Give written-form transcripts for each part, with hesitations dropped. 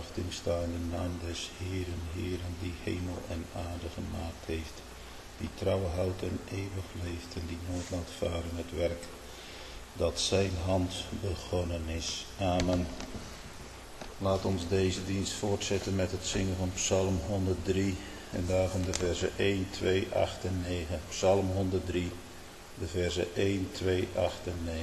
verwachting sta in de naam des Heeren, Heeren, die hemel en aarde gemaakt heeft, die trouw houdt en eeuwig leeft en die nooit laat varen het werk dat zijn hand begonnen is. Amen. Laat ons deze dienst voortzetten met het zingen van Psalm 103 en daarvan de versen 1, 2, 8 en 9. Psalm 103, de versen 1, 2, 8 en 9.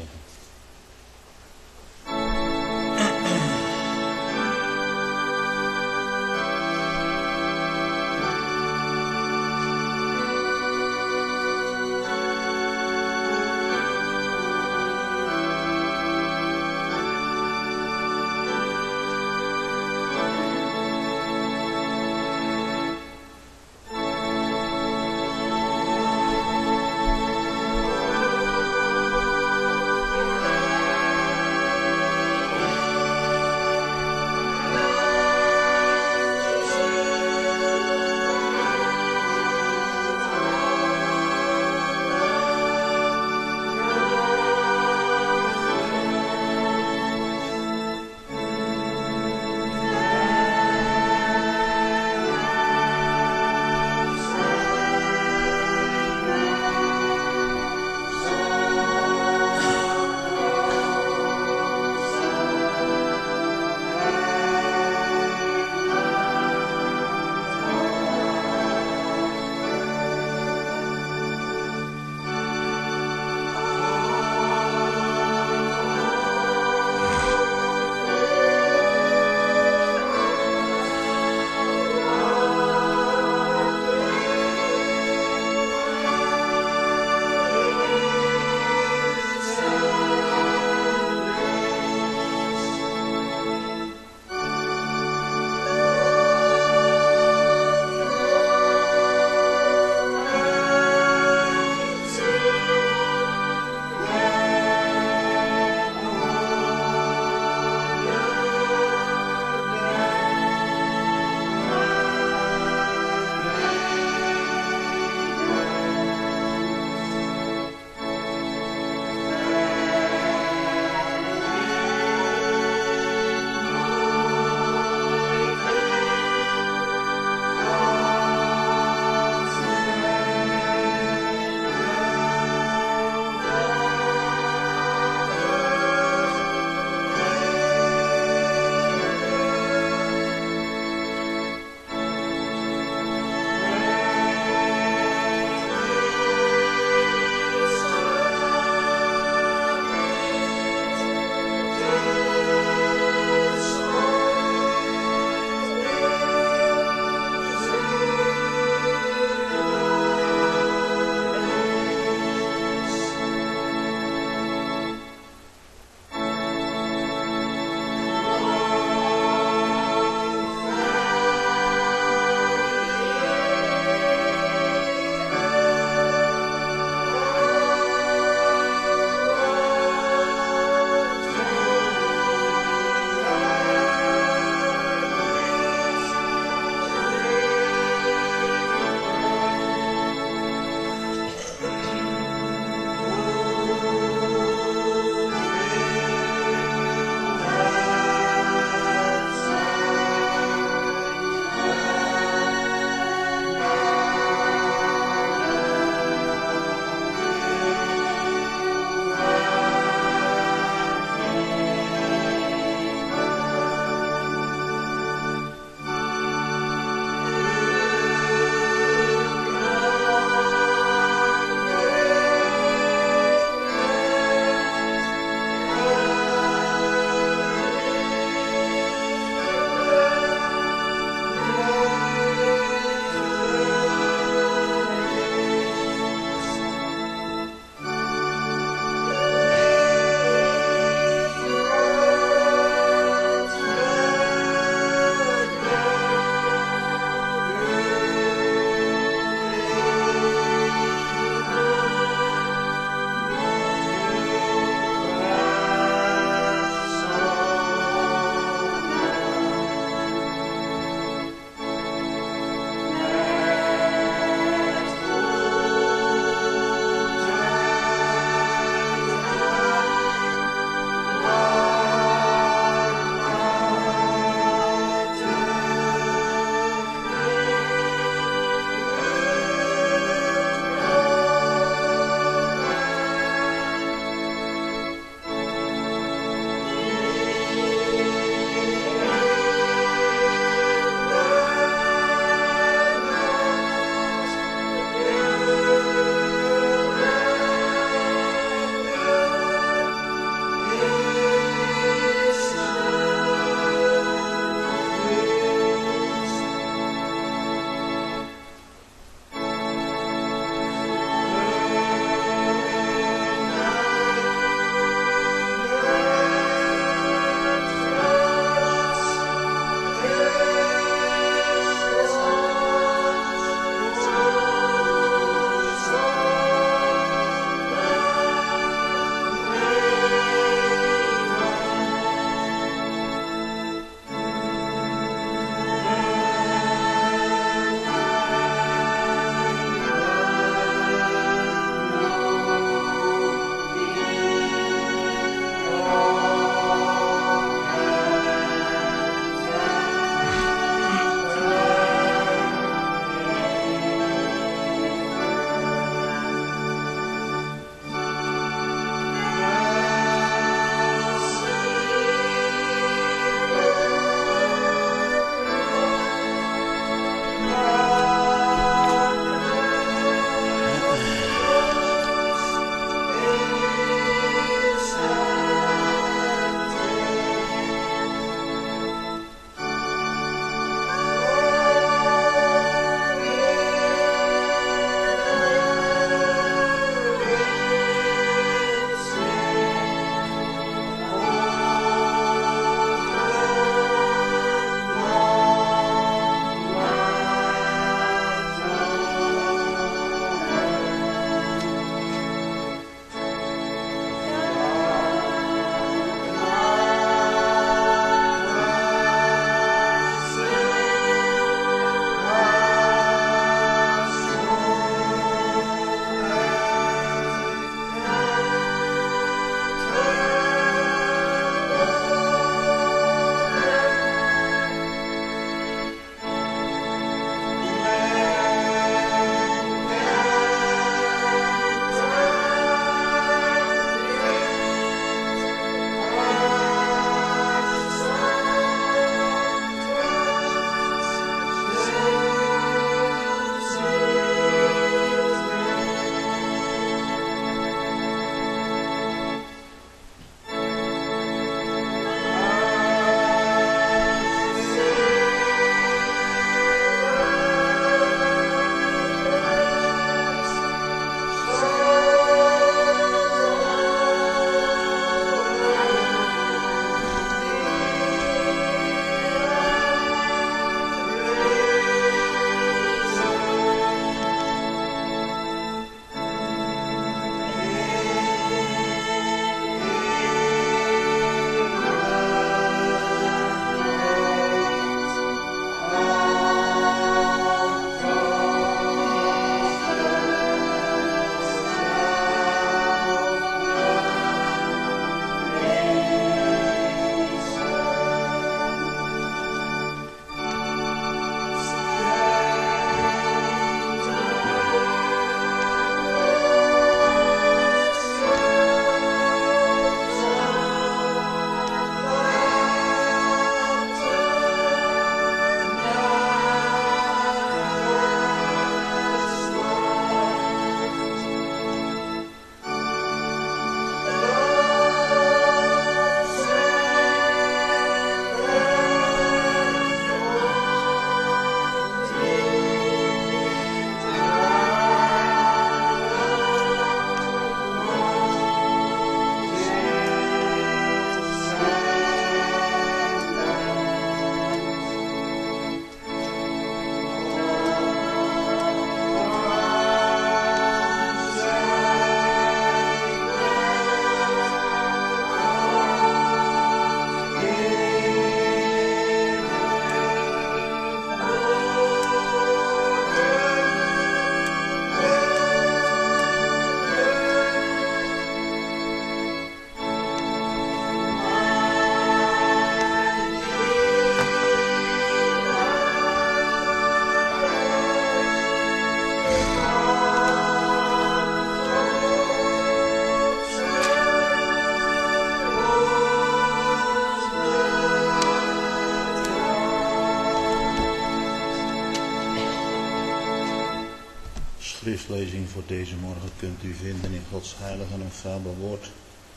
schriftlezing voor deze morgen kunt u vinden in Gods heilige en infalibele woord.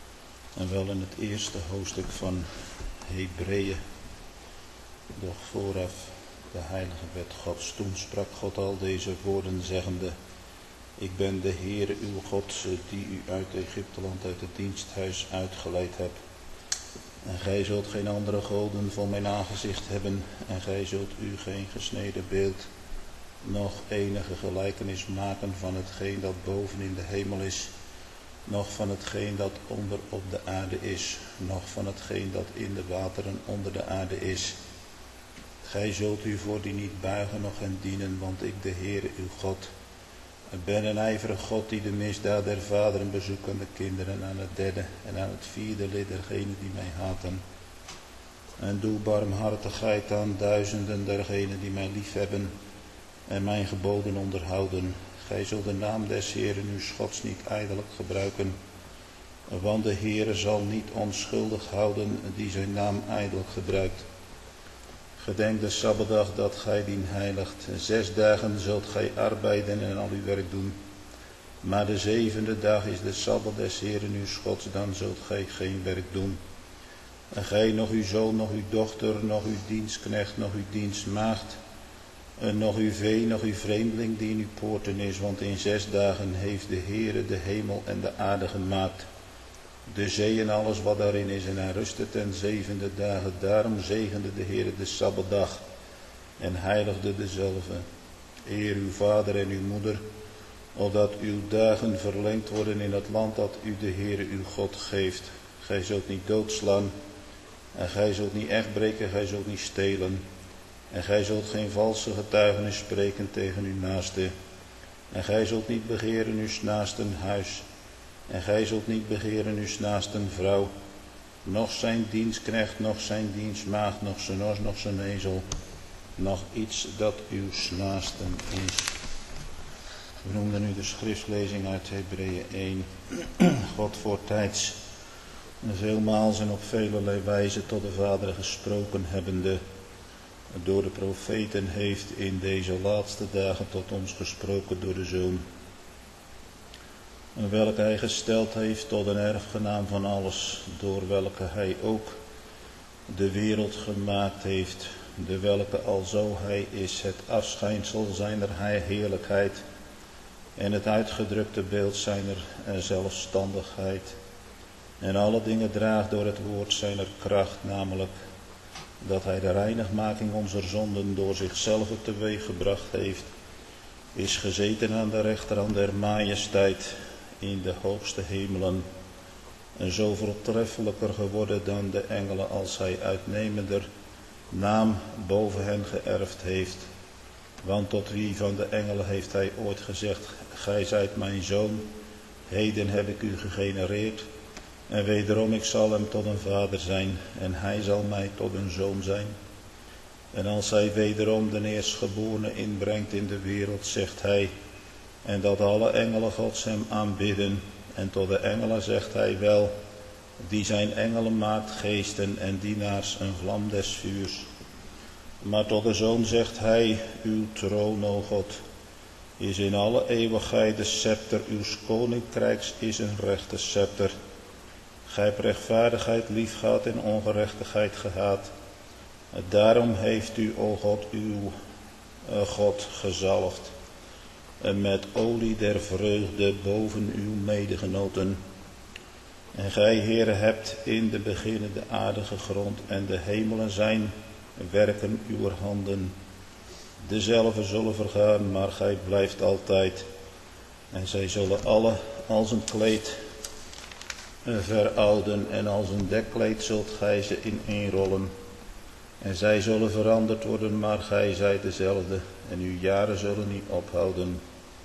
En wel in het eerste hoofdstuk van Hebreeën. Doch vooraf de heilige wet Gods. Toen sprak God al deze woorden zeggende: Ik ben de Heere uw God, die u uit Egypteland, uit het diensthuis uitgeleid heb. En gij zult geen andere goden voor mijn aangezicht hebben, en gij zult u geen gesneden beeld, nog enige gelijkenis maken van hetgeen dat boven in de hemel is, noch van hetgeen dat onder op de aarde is, noch van hetgeen dat in de wateren onder de aarde is. Gij zult u voor die niet buigen, noch hen dienen, want ik, de Heere uw God, ben een ijverig God die de misdaad der vaderen bezoekt aan de kinderen, aan het derde en aan het vierde lid dergenen die mij haten. En doe barmhartigheid aan duizenden dergenen die mij liefhebben en mijn geboden onderhouden. Gij zult de naam des Heeren uw Gods niet ijdelijk gebruiken, want de Heere zal niet onschuldig houden die zijn naam ijdelijk gebruikt. Gedenk de Sabbatdag dat gij dien heiligt. 6 dagen zult gij arbeiden en al uw werk doen. Maar de 7e dag is de Sabbat des Heeren uw Gods, dan zult gij geen werk doen. En gij, nog uw zoon, nog uw dochter, nog uw dienstknecht, nog uw dienstmaagd, en nog uw vee, nog uw vreemdeling die in uw poorten is, want in 6 dagen heeft de Heere de hemel en de aarde gemaakt, de zee en alles wat daarin is, en hij rustte ten 7e dagen. Daarom zegende de Heere de Sabbatdag en heiligde dezelve. Eer uw vader en uw moeder, opdat uw dagen verlengd worden in het land dat u de Heere uw God geeft. Gij zult niet doodslaan, en gij zult niet echt breken, gij zult niet stelen. En gij zult geen valse getuigenis spreken tegen uw naaste. En gij zult niet begeren uw naasten huis. En gij zult niet begeren uw naasten vrouw, noch zijn dienstknecht, noch zijn dienstmaagd, noch zijn os, noch zijn ezel, noch iets dat uw naasten is. We noemden nu de schriftlezing uit Hebreeën 1. God voortijds veelmaals en op velerlei wijze tot de vaderen gesproken hebbende, door de profeten heeft in deze laatste dagen tot ons gesproken door de Zoon, welke hij gesteld heeft tot een erfgenaam van alles, door welke hij ook de wereld gemaakt heeft, de welke alzo hij is het afschijnsel zijner heerlijkheid en het uitgedrukte beeld zijner zelfstandigheid, en alle dingen draagt door het woord zijner kracht, namelijk dat hij de reinigmaking onze zonden door zichzelf teweeggebracht heeft, is gezeten aan de rechterhand der majesteit in de hoogste hemelen, en zo voortreffelijker geworden dan de engelen, als hij uitnemender naam boven hen geërfd heeft. Want tot wie van de engelen heeft hij ooit gezegd: Gij zijt mijn zoon, heden heb ik u gegenereerd, en wederom ik zal hem tot een vader zijn, en hij zal mij tot een zoon zijn. En als hij wederom de eerstgeborene inbrengt in de wereld, zegt hij: En dat alle engelen Gods hem aanbidden. En tot de engelen zegt hij wel, die zijn engelen maakt geesten en dienaars een vlam des vuurs. Maar tot de Zoon zegt hij: Uw troon, o God, is in alle eeuwigheid, de scepter uws koninkrijks is een rechte scepter. Gij hebt rechtvaardigheid lief gehad en ongerechtigheid gehaat. Daarom heeft u, o God, uw God gezalfd, en met olie der vreugde boven uw medegenoten. En gij, Heere, hebt in de beginnen de aarde gegrond, en de hemelen zijn werken uw handen. Dezelfde zullen vergaan, maar gij blijft altijd. En zij zullen alle als een kleed verouden, en als een dekkleed zult gij ze ineenrollen. En zij zullen veranderd worden, maar gij zijt dezelfde, en uw jaren zullen niet ophouden.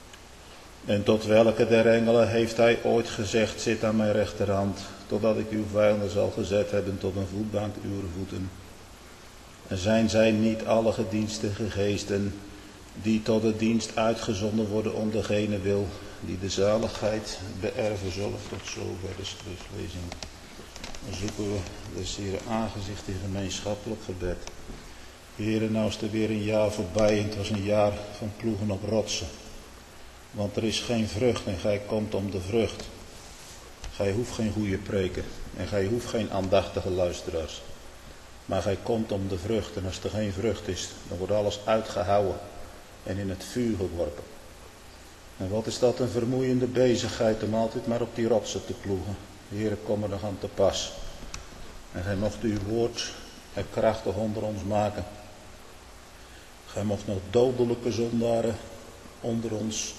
En tot welke der engelen heeft hij ooit gezegd: Zit aan mijn rechterhand, totdat ik uw vijanden zal gezet hebben tot een voetbank uw voeten. En zijn zij niet alle gedienstige geesten, die tot de dienst uitgezonden worden om degene wil, die de zaligheid beërven zullen? Tot zover de schriftlezing. Dan zoeken we des Heeren aangezicht in gemeenschappelijk gebed. Heere, nou is er weer een jaar voorbij, en het was een jaar van ploegen op rotsen. Want er is geen vrucht en gij komt om de vrucht. Gij hoeft geen goede preken en gij hoeft geen aandachtige luisteraars. Maar gij komt om de vrucht en als er geen vrucht is, dan wordt alles uitgehouwen en in het vuur geworpen. En wat is dat een vermoeiende bezigheid om altijd maar op die rotsen te ploegen. Heere, kom er nog aan te pas. En gij mocht uw woord er krachtig onder ons maken. Gij mocht nog dodelijke zondaren onder ons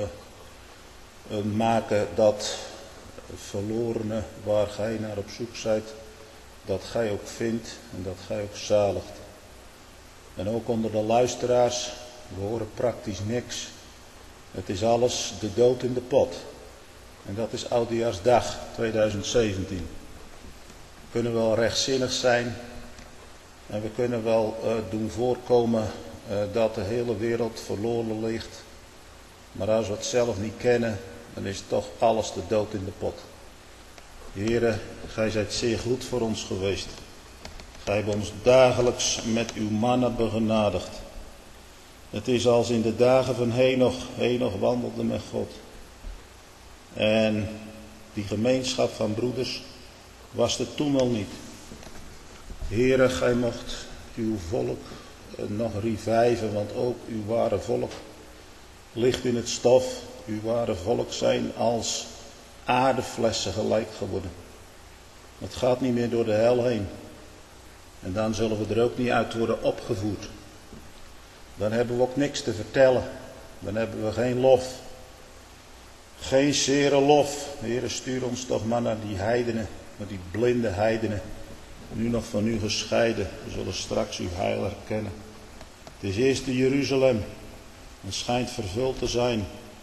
maken, dat verlorene waar gij naar op zoek zijt, dat gij ook vindt en dat gij ook zaligt. En ook onder de luisteraars, we horen praktisch niks. Het is alles de dood in de pot. En dat is Oudejaarsdag 2017. We kunnen wel rechtzinnig zijn en we kunnen wel doen voorkomen dat de hele wereld verloren ligt. Maar als we het zelf niet kennen, dan is toch alles de dood in de pot. Heere, gij zijt zeer goed voor ons geweest. Gij hebt ons dagelijks met uw mannen begenadigd. Het is als in de dagen van Henoch. Henoch wandelde met God. En die gemeenschap van broeders was er toen al niet. Heere, gij mocht uw volk nog reviven, want ook uw ware volk ligt in het stof. Uw ware volk zijn als aardeflessen gelijk geworden. Het gaat niet meer door de hel heen. En dan zullen we er ook niet uit worden opgevoed. Dan hebben we ook niks te vertellen. Dan hebben we geen lof. Geen zere lof. Heere, stuur ons toch maar naar die heidenen, naar die blinde heidenen. Nu nog van u gescheiden. We zullen straks uw heil herkennen. Het is eerst in Jeruzalem. Het schijnt vervuld te zijn.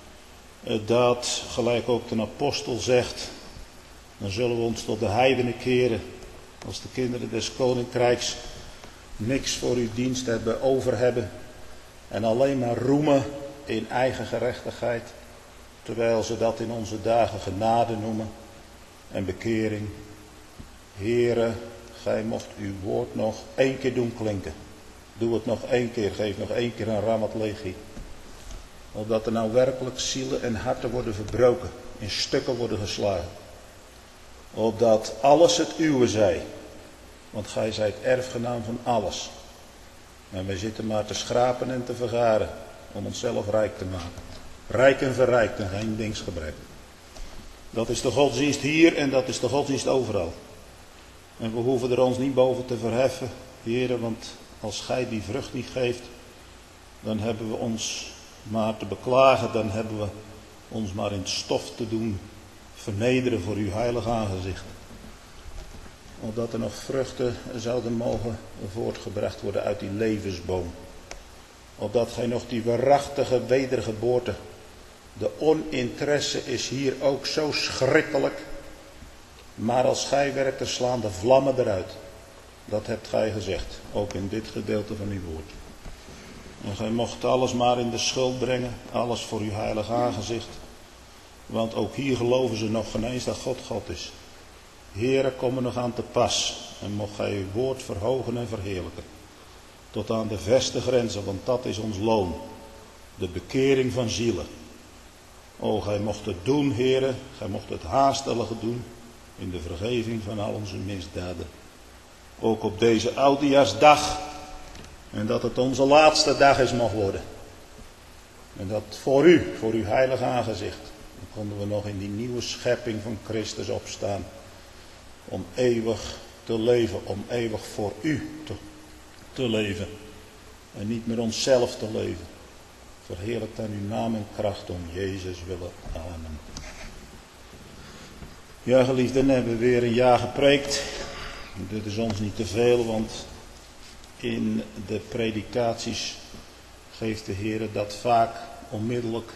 Dat, gelijk ook de apostel zegt, dan zullen we ons tot de heidenen keren. Als de kinderen des koninkrijks niks voor uw dienst over hebben. En alleen maar roemen in eigen gerechtigheid. Terwijl ze dat in onze dagen genade noemen. En bekering. Heere, gij mocht uw woord nog 1 keer doen klinken. Doe het nog 1 keer. Geef nog 1 keer een Ramat Legie. Opdat er nou werkelijk zielen en harten worden verbroken. In stukken worden geslagen. Opdat alles het uwe zij. Want gij zijt erfgenaam van alles. En wij zitten maar te schrapen en te vergaren. Om onszelf rijk te maken. Rijk en verrijkt en geen dingsgebrek. Dat is de godsdienst hier en dat is de godsdienst overal. En we hoeven er ons niet boven te verheffen, Heere, want als gij die vrucht niet geeft, dan hebben we ons maar te beklagen, dan hebben we ons maar in het stof te doen vernederen voor uw heilig aangezicht. Opdat er nog vruchten zouden mogen voortgebracht worden uit die levensboom. Opdat gij nog die waarachtige wedergeboorte, de oninteresse is hier ook zo schrikkelijk. Maar als gij werkt, er slaan de vlammen eruit. Dat hebt gij gezegd, ook in dit gedeelte van uw woord. En gij mocht alles maar in de schuld brengen, alles voor uw heilig aangezicht. Want ook hier geloven ze nog geen eens dat God God is. Heere, kom er nog aan te pas. En mocht gij uw woord verhogen en verheerlijken. Tot aan de verste grenzen, want dat is ons loon. De bekering van zielen. O, gij mocht het doen, Heere. Gij mocht het haastige doen. In de vergeving van al onze misdaden. Ook op deze Oudejaarsdag. En dat het onze laatste dag is mag worden. En dat voor u, voor uw heilig aangezicht. Dan konden we nog in die nieuwe schepping van Christus opstaan. Om eeuwig te leven, om eeuwig voor u te leven. En niet meer onszelf te leven. Verheerlijkt aan uw naam en kracht om Jezus willen. Amen. Ja, geliefden, hebben we weer een jaar gepreekt. Dit is ons niet te veel, want in de predikaties geeft de Heer dat vaak onmiddellijk.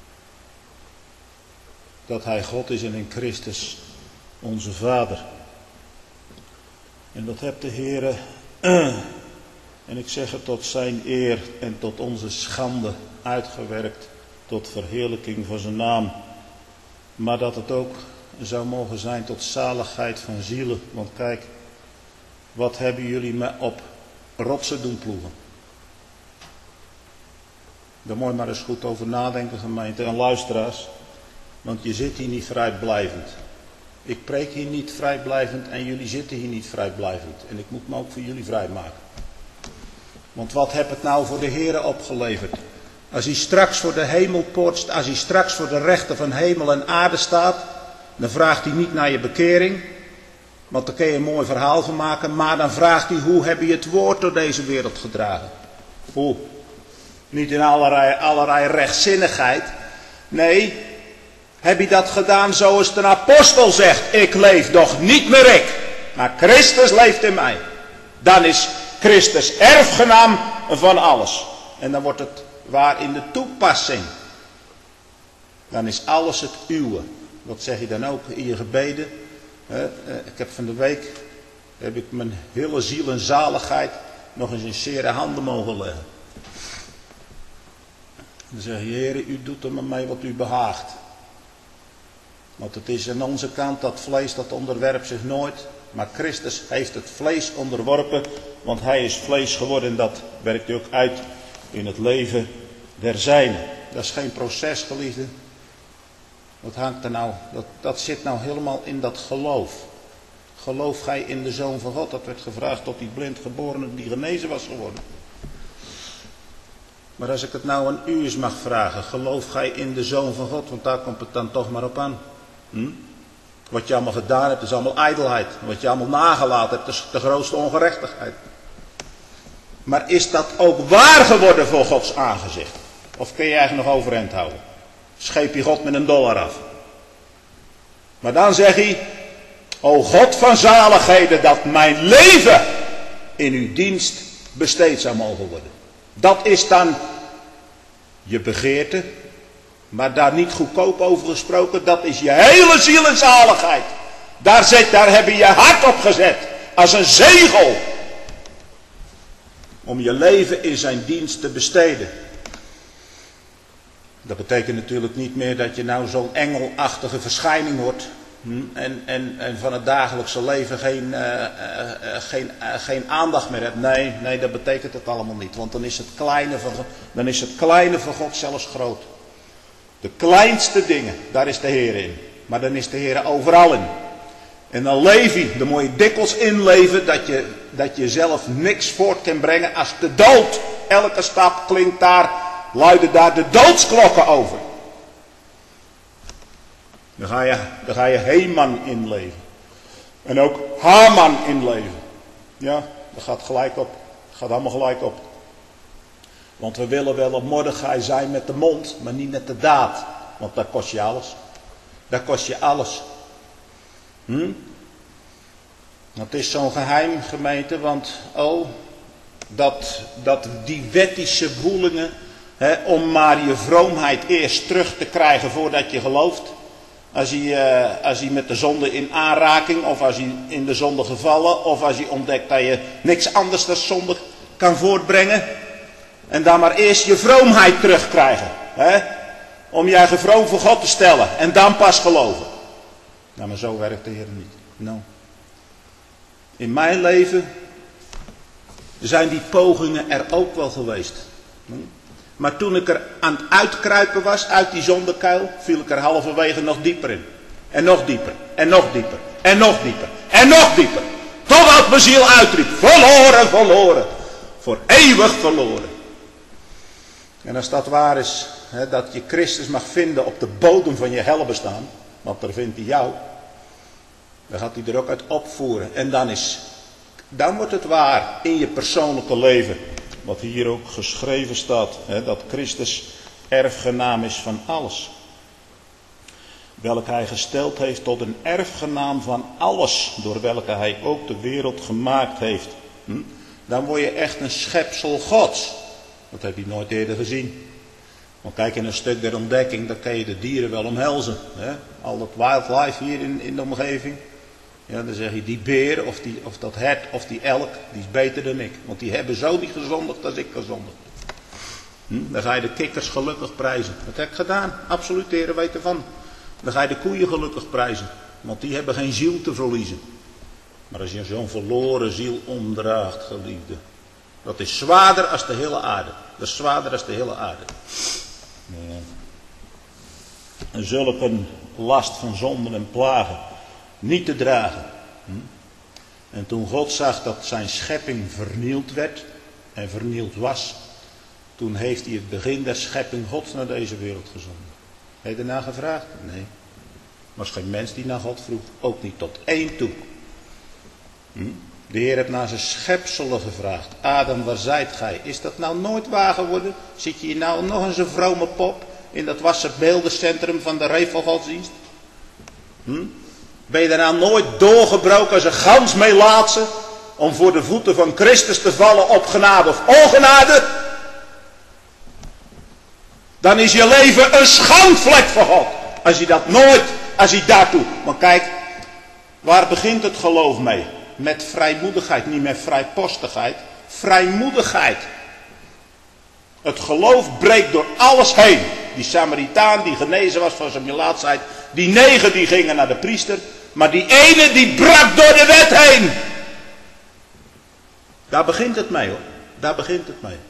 Dat Hij God is en in Christus onze Vader. En dat hebt de Heer, en ik zeg het tot zijn eer en tot onze schande uitgewerkt, tot verheerlijking van zijn naam. Maar dat het ook zou mogen zijn tot zaligheid van zielen. Want kijk, wat hebben jullie me op rotsen doen ploegen? Daar moet je maar eens goed over nadenken, gemeente en luisteraars. Want je zit hier niet vrijblijvend. Ik preek hier niet vrijblijvend en jullie zitten hier niet vrijblijvend. En ik moet me ook voor jullie vrijmaken. Want wat heb het nou voor de Heere opgeleverd? Als hij straks voor de hemelpoort, als hij straks voor de rechter van hemel en aarde staat, dan vraagt hij niet naar je bekering. Want daar kun je een mooi verhaal van maken. Maar dan vraagt hij, hoe heb je het woord door deze wereld gedragen? Hoe? Niet in allerlei rechtzinnigheid. Nee, heb je dat gedaan zoals de apostel zegt. Ik leef doch niet meer ik, maar Christus leeft in mij. Dan is Christus erfgenaam van alles. En dan wordt het waar in de toepassing. Dan is alles het uwe. Dat zeg je dan ook in je gebeden. Ik heb van de week mijn hele ziel en zaligheid nog eens in zere handen mogen leggen. Dan zeg je, Heer, u doet er met mij wat u behaagt. Want het is aan onze kant dat vlees dat onderwerpt zich nooit. Maar Christus heeft het vlees onderworpen. Want hij is vlees geworden en dat werkt ook uit in het leven der zijnen. Dat is geen proces, geliefde. Wat hangt er nou? Dat zit nou helemaal in dat geloof. Geloof gij in de Zoon van God? Dat werd gevraagd tot die blind geborene die genezen was geworden. Maar als ik het nou aan u eens mag vragen. Geloof gij in de Zoon van God? Want daar komt het dan toch maar op aan. Wat je allemaal gedaan hebt is allemaal ijdelheid. Wat je allemaal nagelaten hebt is de grootste ongerechtigheid. Maar is dat ook waar geworden voor Gods aangezicht? Of kun je eigenlijk nog overeind houden? Scheep je God met $1 af. Maar dan zeg hij, o God van zaligheden, dat mijn leven in uw dienst besteed zou mogen worden. Dat is dan je begeerte, maar daar niet goedkoop over gesproken, dat is je hele ziel en zaligheid. Daar heb je je hart op gezet, als een zegel. Om je leven in zijn dienst te besteden. Dat betekent natuurlijk niet meer dat je nou zo'n engelachtige verschijning wordt. En van het dagelijkse leven geen aandacht meer hebt. Nee, dat betekent het allemaal niet. Want dan is het kleine van God zelfs groot. De kleinste dingen, daar is de Heer in. Maar dan is de Heer overal in. En dan leef je, dan moet je dikwijls inleven dat je zelf niks voort kan brengen als de dood. Elke stap klinkt luiden daar de doodsklokken over. Dan ga je Heman inleven. En ook Haman inleven. Ja, dat gaat gelijk op. Dat gaat allemaal gelijk op. Want we willen wel op Mordechai zijn met de mond, maar niet met de daad. Want daar kost je alles. Daar kost je alles. Dat is zo'n geheim, gemeente, want dat die wettische woelingen, om maar je vroomheid eerst terug te krijgen voordat je gelooft. Als hij met de zonde in aanraking, of als hij in de zonde gevallen, of als hij ontdekt dat je niks anders dan zonde kan voortbrengen. En dan maar eerst je vroomheid terugkrijgen. Om je eigen vroom voor God te stellen. En dan pas geloven. Nou, maar zo werkt de Heer niet. Nou. In mijn leven zijn die pogingen er ook wel geweest. Maar toen ik er aan het uitkruipen was uit die zondekuil, viel ik er halverwege nog dieper in. En nog dieper. En nog dieper. En nog dieper. En nog dieper. Totdat mijn ziel uitriep. Verloren, verloren. Voor eeuwig verloren. En als dat waar is, dat je Christus mag vinden op de bodem van je hel bestaan, want daar vindt hij jou, dan gaat hij er ook uit opvoeren. En dan wordt het waar in je persoonlijke leven. Wat hier ook geschreven staat, dat Christus erfgenaam is van alles. Welke hij gesteld heeft tot een erfgenaam van alles, door welke hij ook de wereld gemaakt heeft. Dan word je echt een schepsel Gods. Dat heb je nooit eerder gezien. Want kijk, in een stuk der ontdekking, dan kan je de dieren wel omhelzen. Al dat wildlife hier in de omgeving. Ja, dan zeg je, die beer of dat hert of die elk, die is beter dan ik. Want die hebben zo niet gezondigd als ik gezondigd. Dan ga je de kikkers gelukkig prijzen. Dat heb ik gedaan, absoluut, de Heer weet ervan. Dan ga je de koeien gelukkig prijzen. Want die hebben geen ziel te verliezen. Maar als je zo'n verloren ziel omdraagt, geliefde. Dat is zwaarder als de hele aarde. Dat is zwaarder als de hele aarde. Ja. En zulke last van zonden en plagen niet te dragen. En toen God zag dat zijn schepping vernield werd en vernield was, toen heeft hij het begin der schepping Gods naar deze wereld gezonden. Heb je daarna gevraagd? Nee. Er was geen mens die naar God vroeg. Ook niet tot één toe. De Heer heeft naar zijn schepselen gevraagd. Adam, waar zijt gij? Is dat nou nooit waar geworden? Zit je hier nou nog eens een vrome pop in dat wassenbeeldencentrum van de Revelgodsdienst? Ben je daarna nooit doorgebroken als een gans meelaatse om voor de voeten van Christus te vallen op genade of ongenade? Dan is je leven een schandvlek voor God. Als je dat nooit, als je daartoe. Maar kijk, waar begint het geloof mee? Met vrijmoedigheid, niet met vrijpostigheid. Vrijmoedigheid. Het geloof breekt door alles heen. Die Samaritaan die genezen was van zijn melaatsheid. Die 9 die gingen naar de priester. Maar die ene die brak door de wet heen. Daar begint het mee hoor. Daar begint het mee.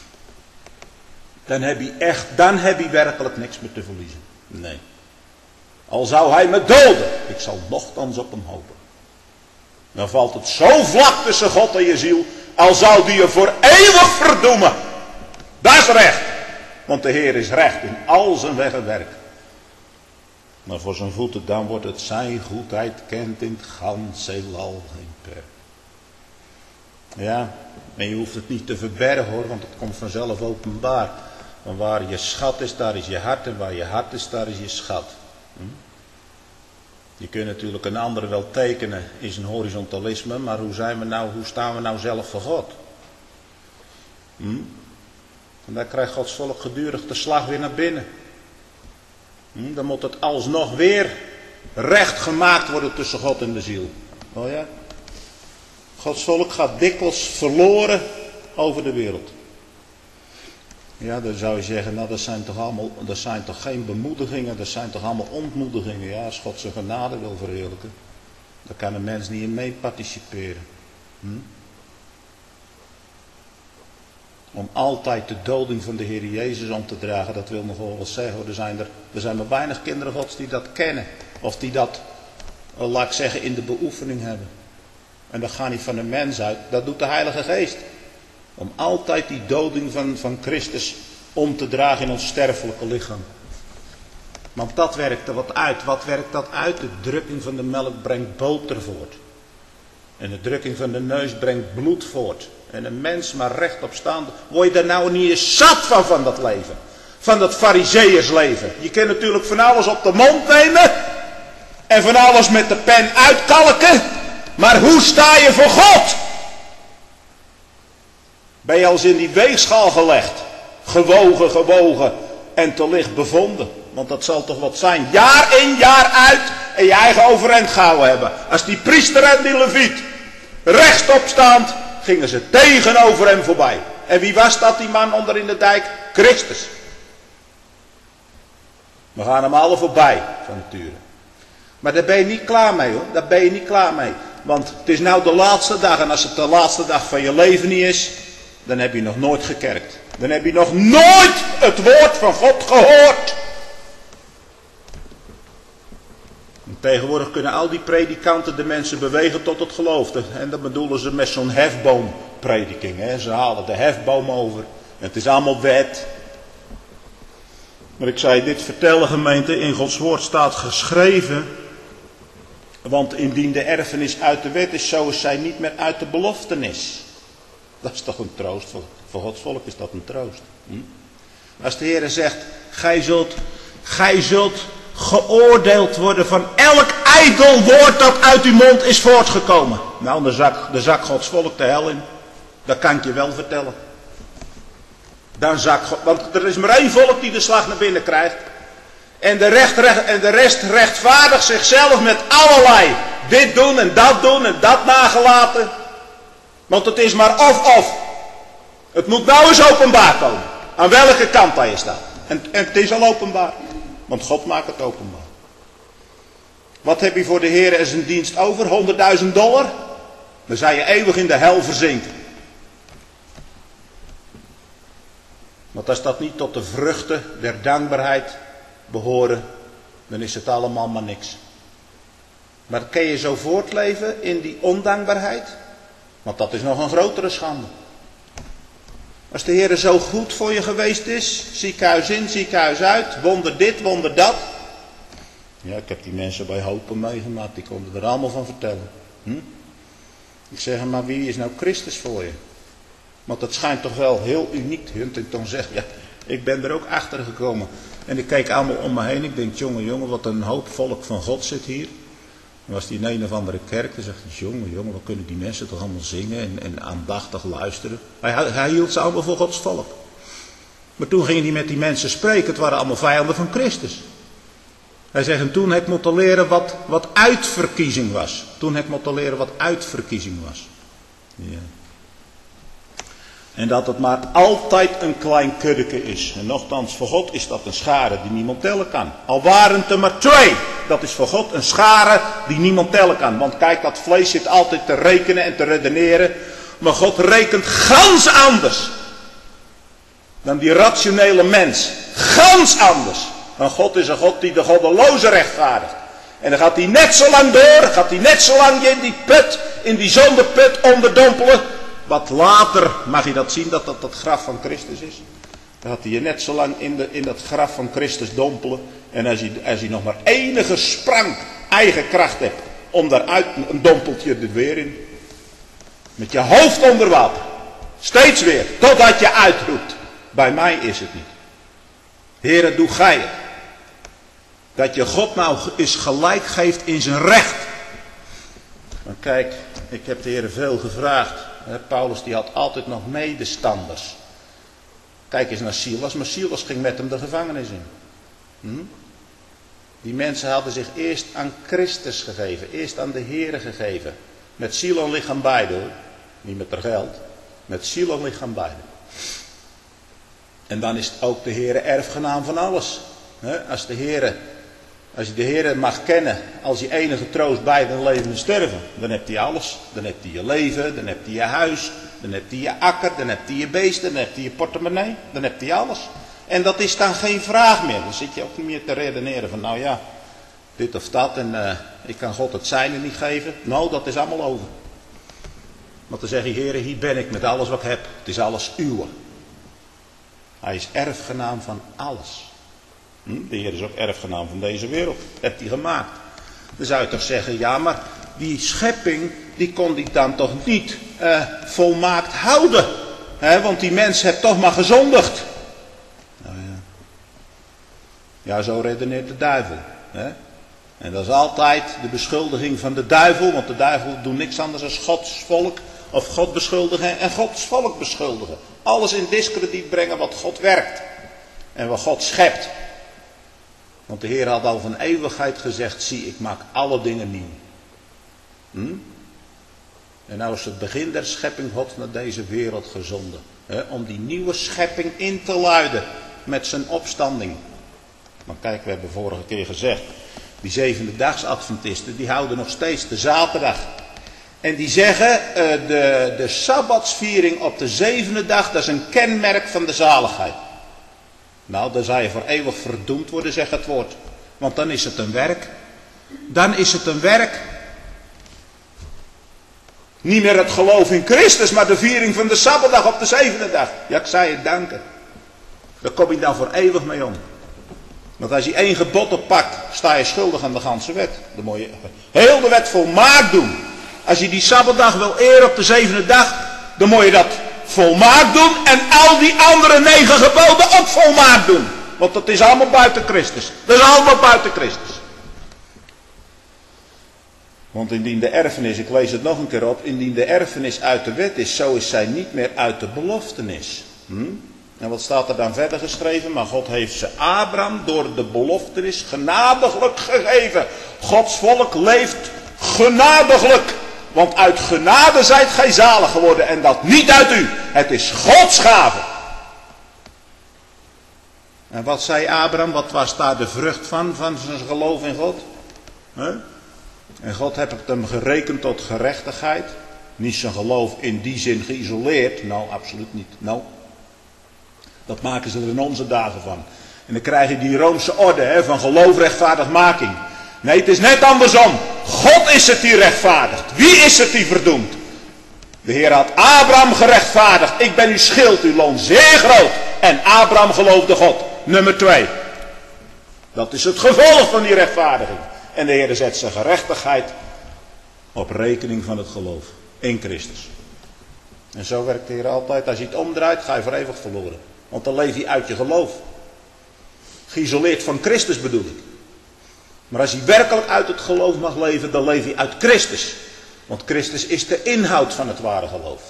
Dan heb je werkelijk niks meer te verliezen. Nee. Al zou hij me doden. Ik zal nochtans op hem hopen. Dan valt het zo vlak tussen God en je ziel. Al zou die je voor eeuwig verdoemen. Dat is recht. Want de Heer is recht in al zijn weg en werk. Maar voor zijn voeten dan wordt het zijn goedheid kent in het ganse heelal geen per. Ja, en je hoeft het niet te verbergen hoor, want het komt vanzelf openbaar. Want waar je schat is, daar is je hart. En waar je hart is, daar is je schat. Je kunt natuurlijk een ander wel tekenen in zijn horizontalisme. Maar hoe staan we nou zelf voor God? En dan krijgt Gods volk gedurig de slag weer naar binnen. Dan moet het alsnog weer recht gemaakt worden tussen God en de ziel. Oh ja? Gods volk gaat dikwijls verloren over de wereld. Ja, dan zou je zeggen, nou dat zijn toch geen bemoedigingen, dat zijn toch allemaal ontmoedigingen. Ja, als God zijn genade wil verheerlijken, dan kan een mens niet in mee participeren. Om altijd de doding van de Heer Jezus om te dragen, dat wil nog wel wat zeggen. Er zijn maar weinig kinderen Gods die dat kennen. Of die dat, laat ik zeggen, in de beoefening hebben. En dat gaat niet van de mens uit, dat doet de Heilige Geest. Om altijd die doding van Christus om te dragen in ons sterfelijke lichaam. Want dat werkt er wat uit. Wat werkt dat uit? De drukking van de melk brengt boter voort. En de drukking van de neus brengt bloed voort. En een mens maar rechtop staande. Word je er nou niet eens zat van dat leven? Van dat farizeeërsleven. Je kunt natuurlijk van alles op de mond nemen. En van alles met de pen uitkalken. Maar hoe sta je voor God? Ben je als in die weegschaal gelegd? Gewogen en te licht bevonden. Want dat zal toch wat zijn. Jaar in, jaar uit. En je eigen overeind gehouden hebben. Als die priester en die leviet rechtop staand, gingen ze tegenover hem voorbij. En wie was dat, die man onder in de dijk? Christus. We gaan hem alle voorbij van nature. Maar daar ben je niet klaar mee hoor. Daar ben je niet klaar mee. Want het is nou de laatste dag. En als het de laatste dag van je leven niet is, dan heb je nog nooit gekerkt. Dan heb je nog nooit het woord van God gehoord. En tegenwoordig kunnen al die predikanten de mensen bewegen tot het geloof. En dat bedoelen ze met zo'n hefboomprediking. Ze halen de hefboom over. En het is allemaal wet. Maar ik zou je dit vertellen, gemeente. In Gods woord staat geschreven. Want indien de erfenis uit de wet is, zo is zij niet meer uit de beloftenis. Dat is toch een troost. Voor Gods volk is dat een troost. Als de Heer zegt, gij zult geoordeeld worden van elk ijdel woord dat uit uw mond is voortgekomen. Nou, dan zak Gods volk de hel in. Dat kan ik je wel vertellen. Want er is maar één volk die de slag naar binnen krijgt. En de rest rechtvaardigt zichzelf met allerlei. Dit doen en dat nagelaten. Want het is maar of. Het moet nou eens openbaar komen. Aan welke kant hij staat. En het is al openbaar. Want God maakt het openbaar. Wat heb je voor de Heer en zijn dienst over? $100.000? Dan zou je eeuwig in de hel verzinken. Want als dat niet tot de vruchten der dankbaarheid behoren, dan is het allemaal maar niks. Maar kan je zo voortleven in die ondankbaarheid? Want dat is nog een grotere schande. Als de Heer zo goed voor je geweest is, ziekenhuis in, ziekenhuis uit, wonder dit, wonder dat. Ja, ik heb die mensen bij Hopen meegemaakt, die konden er allemaal van vertellen. Ik zeg, maar wie is nou Christus voor je? Want dat schijnt toch wel heel uniek. Huntington zegt, ja, ik ben er ook achter gekomen. En ik keek allemaal om me heen. Ik denk, jongen, wat een hoop volk van God zit hier. Dan was die in een of andere kerk. Dan zegt hij, jongen, wat kunnen die mensen toch allemaal zingen en aandachtig luisteren. Hij hield ze allemaal voor Gods volk. Maar toen ging hij met die mensen spreken. Het waren allemaal vijanden van Christus. Hij zegt, en toen heb ik moeten leren wat uitverkiezing was. Ja. En dat het maar altijd een klein kuddeke is. En nochtans, voor God is dat een schare die niemand tellen kan. Al waren het er maar 2. Dat is voor God een schare die niemand tellen kan. Want kijk, dat vlees zit altijd te rekenen en te redeneren. Maar God rekent gans anders dan die rationele mens. Gans anders. Want God is een God die de goddeloze rechtvaardigt. En dan gaat hij net zo lang door. Gaat hij net zo lang in die put, in die zondeput onderdompelen. Wat later mag je dat zien dat dat graf van Christus is. Dan gaat hij je net zo lang in dat graf van Christus dompelen. En als hij nog maar enige sprank eigen kracht hebt om daaruit een dompeltje er weer in. Met je hoofd onder water. Steeds weer. Totdat je uitroept. Bij mij is het niet. Heere, doe gij het. Dat je God nou eens gelijk geeft in zijn recht. Maar kijk, ik heb de Heere veel gevraagd. Paulus die had altijd nog medestanders. Kijk eens naar Silas, maar Silas ging met hem de gevangenis in. Die mensen hadden zich eerst aan Christus gegeven, eerst aan de Heere gegeven. Met ziel en lichaam beide hoor, niet met haar geld, met ziel en lichaam beide. En dan is het ook de Heere erfgenaam van alles. Als je de Heere mag kennen als je enige troost bij het leven en sterven, dan hebt hij alles. Dan hebt hij je leven, dan hebt hij je huis, dan hebt hij je akker, dan hebt hij je beesten, dan hebt hij je portemonnee, dan hebt hij alles. En dat is dan geen vraag meer. Dan zit je ook niet meer te redeneren van nou ja, dit of dat en ik kan God het zijne niet geven. Nou, dat is allemaal over. Want dan zeg je, Heere, hier ben ik met alles wat ik heb. Het is alles uwe. Hij is erfgenaam van alles. De Heer is ook erfgenaam van deze wereld. Hebt hij gemaakt. Dan zou je toch zeggen, ja, maar die schepping, die kon die dan toch niet volmaakt houden. Want die mens heeft toch maar gezondigd. Nou ja. Ja, zo redeneert de duivel. En dat is altijd de beschuldiging van de duivel. Want de duivel doet niks anders dan Gods volk of God beschuldigen en Gods volk beschuldigen. Alles in diskrediet brengen wat God werkt. En wat God schept. Want de Heer had al van eeuwigheid gezegd, zie, ik maak alle dingen nieuw. En nou is het begin der schepping God naar deze wereld gezonden. Om die nieuwe schepping in te luiden met zijn opstanding. Maar kijk, we hebben vorige keer gezegd, die zevendedagsadventisten, die houden nog steeds de zaterdag. En die zeggen, de sabbatsviering op de zevende dag, dat is een kenmerk van de zaligheid. Nou, dan zou je voor eeuwig verdoemd worden, zegt het woord. Want dan is het een werk. Dan is het een werk. Niet meer het geloof in Christus, maar de viering van de Sabbatdag op de zevende dag. Ja, ik zou je danken. Daar kom je dan voor eeuwig mee om. Want als je 1 gebod oppakt, sta je schuldig aan de ganse wet. Dan moet je heel de wet volmaakt doen. Als je die Sabbatdag wil eren op de zevende dag, dan moet je dat volmaakt doen en al die andere 9 geboden ook volmaakt doen. Want dat is allemaal buiten Christus. Dat is allemaal buiten Christus. Want indien de erfenis, ik lees het nog een keer op, indien de erfenis uit de wet is, zo is zij niet meer uit de beloftenis. En wat staat er dan verder geschreven? Maar God heeft ze Abraham door de beloftenis genadiglijk gegeven. Gods volk leeft genadiglijk. Want uit genade zijt gij zalig geworden en dat niet uit u. Het is Gods gave. En wat zei Abraham? Wat was daar de vrucht van zijn geloof in God? En God heeft het hem gerekend tot gerechtigheid. Niet zijn geloof in die zin geïsoleerd. Nou, absoluut niet. Nou. Dat maken ze er in onze dagen van. En dan krijg je die Roomse orde van geloof, rechtvaardigmaking. Nee, het is net andersom. God is het die rechtvaardigt. Wie is het die verdoemt? De Heer had Abraham gerechtvaardigd. Ik ben uw schild, uw loon zeer groot. En Abraham geloofde God. Nummer 2. Dat is het gevolg van die rechtvaardiging. En de Heer zet zijn gerechtigheid op rekening van het geloof. In Christus. En zo werkt de Heer altijd. Als je het omdraait, ga je voor eeuwig verloren. Want dan leef je uit je geloof. Geïsoleerd van Christus bedoel ik. Maar als je werkelijk uit het geloof mag leven, dan leef je uit Christus. Want Christus is de inhoud van het ware geloof.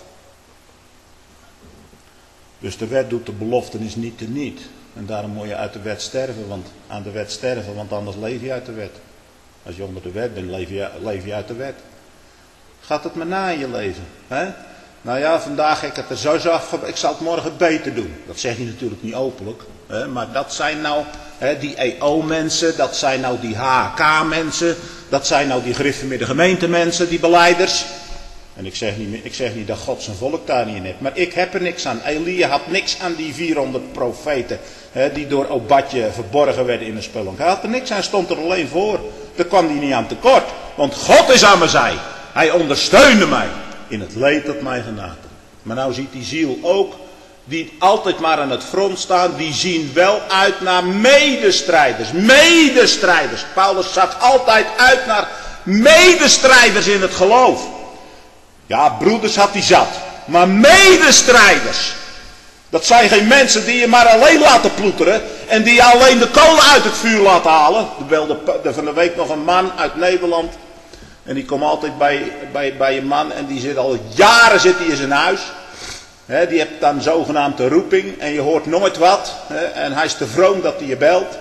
Dus de wet doet de beloftenis niet teniet. En daarom moet je uit de wet sterven, want anders leef je uit de wet. Als je onder de wet bent, leef je uit de wet. Gaat het maar na in je leven? Hè? Nou ja, vandaag heb ik het er zo af, ik zal het morgen beter doen. Dat zeg je natuurlijk niet openlijk. Hè? Maar dat zijn nou die EO-mensen, dat zijn nou die HK-mensen, dat zijn nou die gereformeerde gemeentemensen, die beleiders. En ik zeg niet dat God zijn volk daar niet in heeft. Maar ik heb er niks aan. Elia had niks aan die 400 profeten. Die door Obadje verborgen werden in een spelonk. Hij had er niks aan, stond er alleen voor. Daar kwam hij niet aan tekort. Want God is aan mijn zij. Hij ondersteunde mij in het leed dat mij genaakte. Maar nou ziet die ziel ook, die altijd maar aan het front staan, die zien wel uit naar medestrijders. Medestrijders. Paulus zag altijd uit naar medestrijders in het geloof. Ja, broeders had hij zat. Maar medestrijders. Dat zijn geen mensen die je maar alleen laten ploeteren. En die je alleen de kolen uit het vuur laten halen. Er belde van de week nog een man uit Nederland. En die komt altijd bij een man. En die zit al jaren in zijn huis. Die heeft dan zogenaamd de roeping. En je hoort nooit wat. En hij is te vroom dat hij je belt.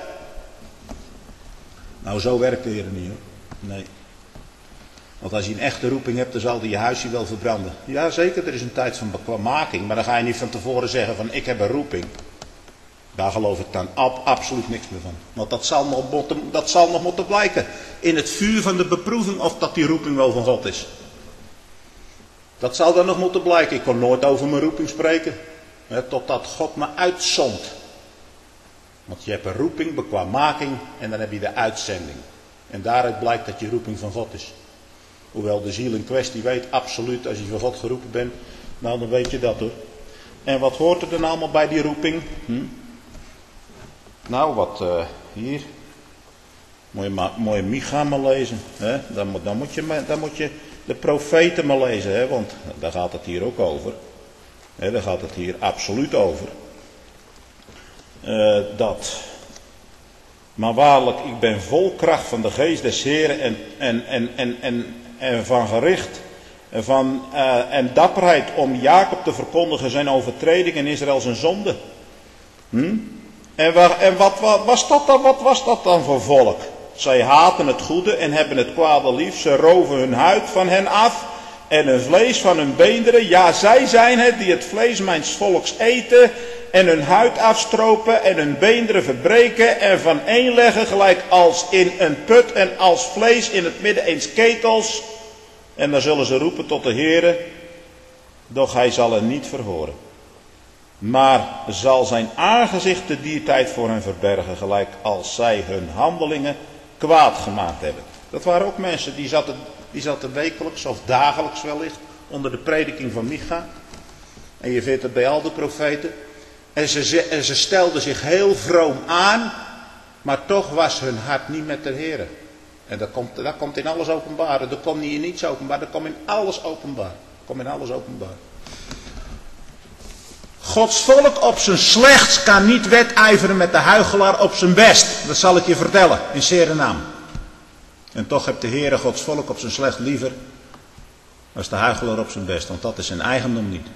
Nou, zo werkt de Heer niet, hoor. Nee. Want als je een echte roeping hebt, dan zal die je huisje wel verbranden. Ja, zeker, er is een tijd van bekwaammaking. Maar dan ga je niet van tevoren zeggen van ik heb een roeping. Daar geloof ik dan absoluut niks meer van. Want dat zal nog moeten blijken. In het vuur van de beproeving of dat die roeping wel van God is. Dat zal dan nog moeten blijken. Ik kon nooit over mijn roeping spreken. Totdat God me uitzond. Want je hebt een roeping, bekwaammaking en dan heb je de uitzending. En daaruit blijkt dat je roeping van God is. Hoewel de ziel in kwestie weet absoluut, als je van God geroepen bent, nou dan weet je dat, hoor. En wat hoort er dan allemaal bij die roeping? Nou, wat hier. Moet je Micha maar lezen. Hè? Dan moet je de profeten maar lezen. Hè? Want daar gaat het hier ook over. Hè? Daar gaat het hier absoluut over. Maar waarlijk, ik ben vol kracht van de geest des Heren en van gericht en dapperheid om Jacob te verkondigen zijn overtreding en Israël zijn zonde. En wat was dat dan voor volk? Zij haten het goede en hebben het kwade lief. Ze roven hun huid van hen af en hun vlees van hun beenderen. Ja, zij zijn het die het vlees mijns volks eten en hun huid afstropen en hun beenderen verbreken en vaneenleggen gelijk als in een put en als vlees in het midden eens ketels. En dan zullen ze roepen tot de Heere, doch hij zal hen niet verhoren. Maar zal zijn aangezicht de diertijd voor hen verbergen, gelijk als zij hun handelingen kwaad gemaakt hebben. Dat waren ook mensen die zaten wekelijks of dagelijks wellicht onder de prediking van Micha. En je vindt het bij al de profeten. En ze stelden zich heel vroom aan, maar toch was hun hart niet met de Heere. En dat komt in alles openbaar. Dat komt niet in niets openbaar, dat komt in alles openbaar. Gods volk op zijn slechtst kan niet wedijveren met de huichelaar op zijn best. Dat zal ik je vertellen, in zere naam. En toch heeft de Heere Gods volk op zijn slecht liever als de huichelaar op zijn best. Want dat is zijn eigendom niet.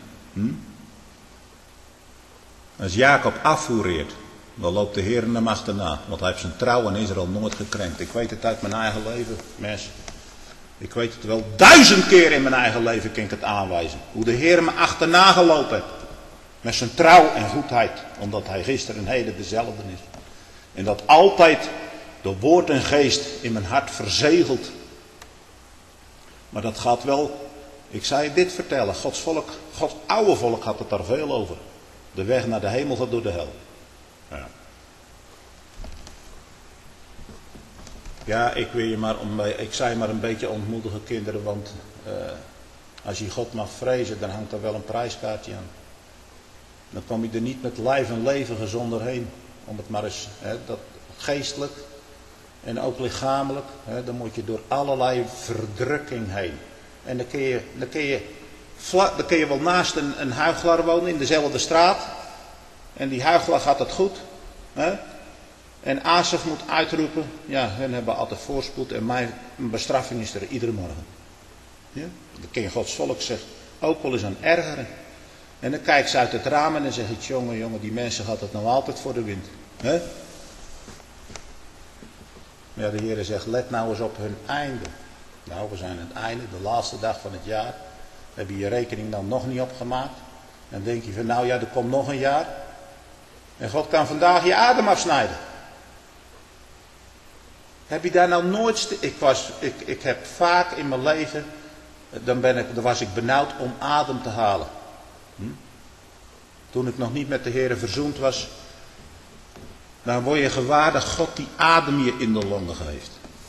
Als Jacob afvoereert, dan loopt de Heer hem achterna. Want hij heeft zijn trouw aan Israël nooit gekrenkt. Ik weet het uit mijn eigen leven, mensen. Ik weet het wel 1000 keer in mijn eigen leven kan ik het aanwijzen. Hoe de Heer me achterna gelopen heeft. Met zijn trouw en goedheid. Omdat hij gisteren en heden dezelfde is. En dat altijd door woord en geest in mijn hart verzegeld. Maar dat gaat wel. Ik zou je dit vertellen. Gods oude volk had het daar veel over. De weg naar de hemel gaat door de hel. Ja. Ja, ik zei maar een beetje ontmoedigen, kinderen, want als je God mag vrezen, dan hangt er wel een prijskaartje aan. Dan kom je er niet met lijf en leven gezond doorheen. Om het maar eens, dat geestelijk en ook lichamelijk, dan moet je door allerlei verdrukking heen. En dan kun je wel naast een huichelaar wonen in dezelfde straat. En die huichelaar gaat het goed. En Asaf moet uitroepen, ja, hun hebben altijd voorspoed en mijn bestraffing is er iedere morgen. Ja? Dan kun je Gods volk zeggen, ook wel eens aan ergeren. En dan kijkt ze uit het raam en dan zeg ik, jongen, die mensen gaat het nou altijd voor de wind. Hè? Ja, de Heer zegt, let nou eens op hun einde. Nou, we zijn aan het einde, de laatste dag van het jaar. Heb je je rekening dan nog niet opgemaakt? Dan denk je van, nou ja, er komt nog een jaar. En God kan vandaag je adem afsnijden. Heb je daar nou nooit... Ik heb vaak in mijn leven... Dan was ik benauwd om adem te halen. Toen ik nog niet met de Heer verzoend was... Dan word je gewaar dat God die adem je in de longen geeft.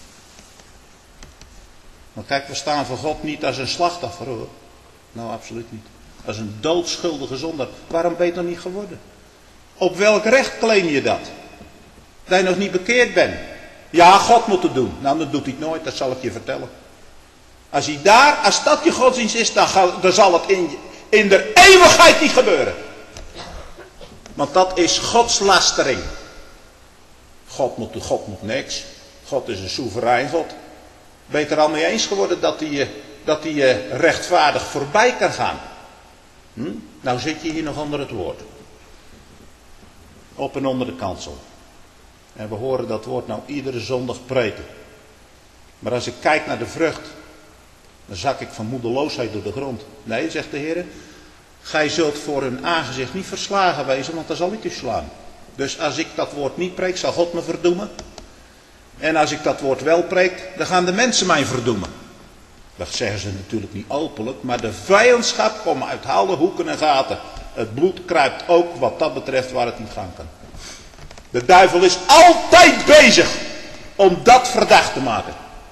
Maar kijk, we staan voor God niet als een slachtoffer, hoor. Nou, absoluut niet. Als een doodschuldige zondaar. Waarom ben je nog niet geworden? Op welk recht claim je dat? Dat je nog niet bekeerd bent. Ja, God moet het doen. Nou, dan doet hij het nooit, dat zal ik je vertellen. Als dat je godsdienst is, dan zal het in de eeuwigheid niet gebeuren. Want dat is godslastering. God moet niks. God is een soeverein God. Ben je het er al mee eens geworden dat hij je rechtvaardig voorbij kan gaan? Nou zit je hier nog onder het woord. Op en onder de kansel. En we horen dat woord nou iedere zondag preken. Maar als ik kijk naar de vrucht, dan zak ik van moedeloosheid door de grond. Nee, zegt de Heer, gij zult voor hun aangezicht niet verslagen wezen, want dan zal ik u slaan. Dus als ik dat woord niet preek, zal God me verdoemen. En als ik dat woord wel preek, dan gaan de mensen mij verdoemen. Dat zeggen ze natuurlijk niet openlijk, maar de vijandschap komt uit alle hoeken en gaten. Het bloed kruipt ook wat dat betreft waar het niet gaan kan. De duivel is altijd bezig om dat verdacht te maken.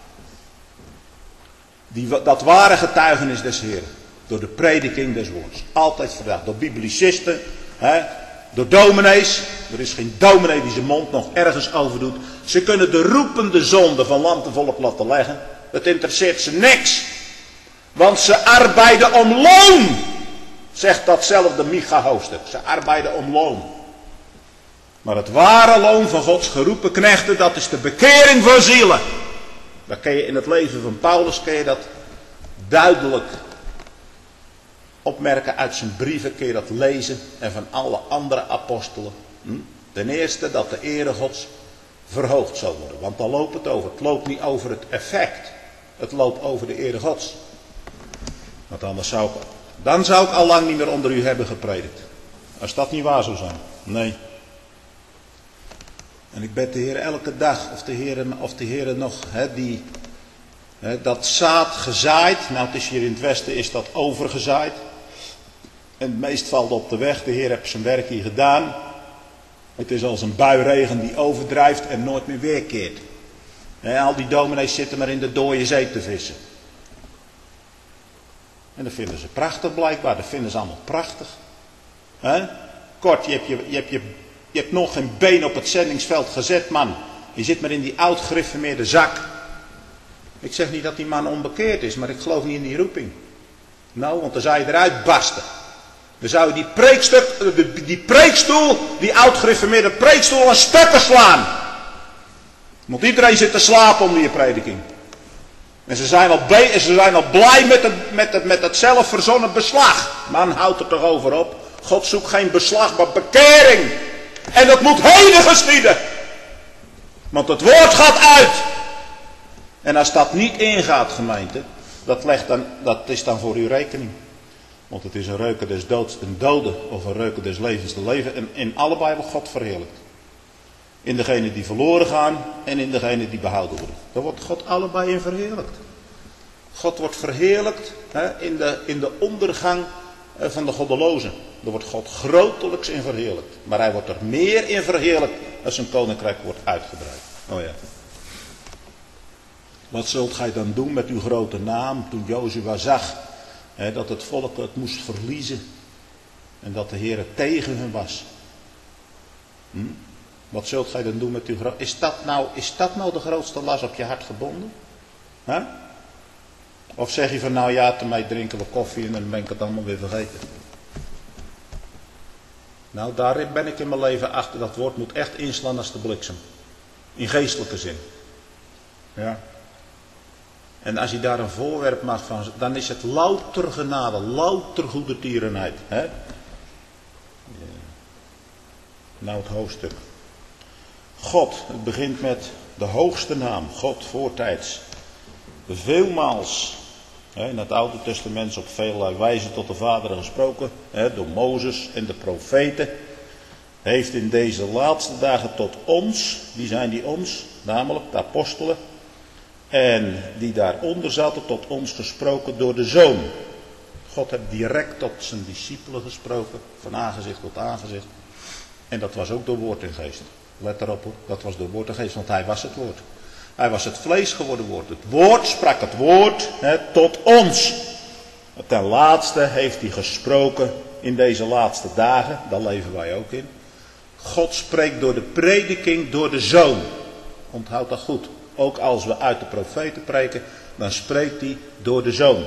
Dat ware getuigenis des Heeren. Door de prediking des woords. Altijd verdacht. Door biblicisten. Door dominees. Er is geen dominee die zijn mond nog ergens over doet. Ze kunnen de roepende zonde van land en volk laten leggen. Het interesseert ze niks. Want ze arbeiden om loon. Zegt datzelfde Micha hoofdstuk. Ze arbeiden om loon. Maar het ware loon van Gods geroepen knechten, dat is de bekering van zielen. Dat kun je in het leven van Paulus dat duidelijk opmerken uit zijn brieven, kun je dat lezen. En van alle andere apostelen. Ten eerste dat de ere Gods verhoogd zal worden. Want dan loopt het over. Het loopt niet over het effect. Het loopt over de ere Gods. Want anders zou ik al lang niet meer onder u hebben gepredikt. Als dat niet waar zou zijn. Nee. En ik bid de Heer elke dag of de Heer nog dat zaad gezaaid. Nou, het is hier in het westen is dat overgezaaid. En het meest valt op de weg. De Heer heeft zijn werk hier gedaan. Het is als een buiregen die overdrijft en nooit meer weerkeert. Al die dominees zitten maar in de dode zee te vissen. En dat vinden ze prachtig blijkbaar. Dat vinden ze allemaal prachtig. Kort, je hebt nog geen been op het zendingsveld gezet, man. Je zit maar in die oud gereformeerde zak. Ik zeg niet dat die man onbekeerd is, maar ik geloof niet in die roeping. Nou, want dan zou je eruit barsten. Dan zou je die preekstoel, die oud gereformeerde preekstoel aan stukken slaan. Want iedereen zit te slapen om die prediking. En ze zijn al blij met het zelf verzonnen beslag. Man, houdt er toch over op. God zoekt geen beslag, maar bekering. En dat moet heden geschieden. Want het woord gaat uit. En als dat niet ingaat, gemeente, dat is dan voor uw rekening. Want het is een reuken des doods een dode of een reuken des levens te leven. En in allebei wordt God verheerlijkt. In degene die verloren gaan en in degene die behouden worden. Daar wordt God allebei in verheerlijkt. God wordt verheerlijkt in de ondergang van de goddelozen. Er wordt God grotelijks in verheerlijkt. Maar hij wordt er meer in verheerlijkt als zijn koninkrijk wordt uitgebreid. Oh ja. Wat zult gij dan doen met uw grote naam? Toen Jozua zag dat het volk het moest verliezen. En dat de Heer tegen hen was. Wat zult gij dan doen met uw grote... Is dat nou de grootste last op je hart gebonden? Of zeg je van nou ja, mij drinken we koffie en dan ben ik het allemaal weer vergeten. Nou, daarin ben ik in mijn leven achter. Dat woord moet echt inslaan als de bliksem. In geestelijke zin. Ja. En als je daar een voorwerp maakt van, dan is het louter genade, louter goedertierenheid. Hè? Ja. Nou, het hoofdstuk. God, het begint met de hoogste naam, God voortijds. Veelmaals in het Oude Testament op vele wijzen tot de Vader gesproken, door Mozes en de profeten. Heeft in deze laatste dagen tot ons, wie zijn die ons? Namelijk de apostelen. En die daaronder zaten tot ons gesproken door de Zoon. God heeft direct tot zijn discipelen gesproken, van aangezicht tot aangezicht. En dat was ook door woord en geest. Let erop hoor, dat was door woord en geest, want hij was het woord. Hij was het vlees geworden woord. Het woord sprak het woord tot ons. Ten laatste heeft hij gesproken in deze laatste dagen, daar leven wij ook in. God spreekt door de prediking, door de Zoon. Onthoud dat goed. Ook als we uit de profeten preken, dan spreekt hij door de Zoon.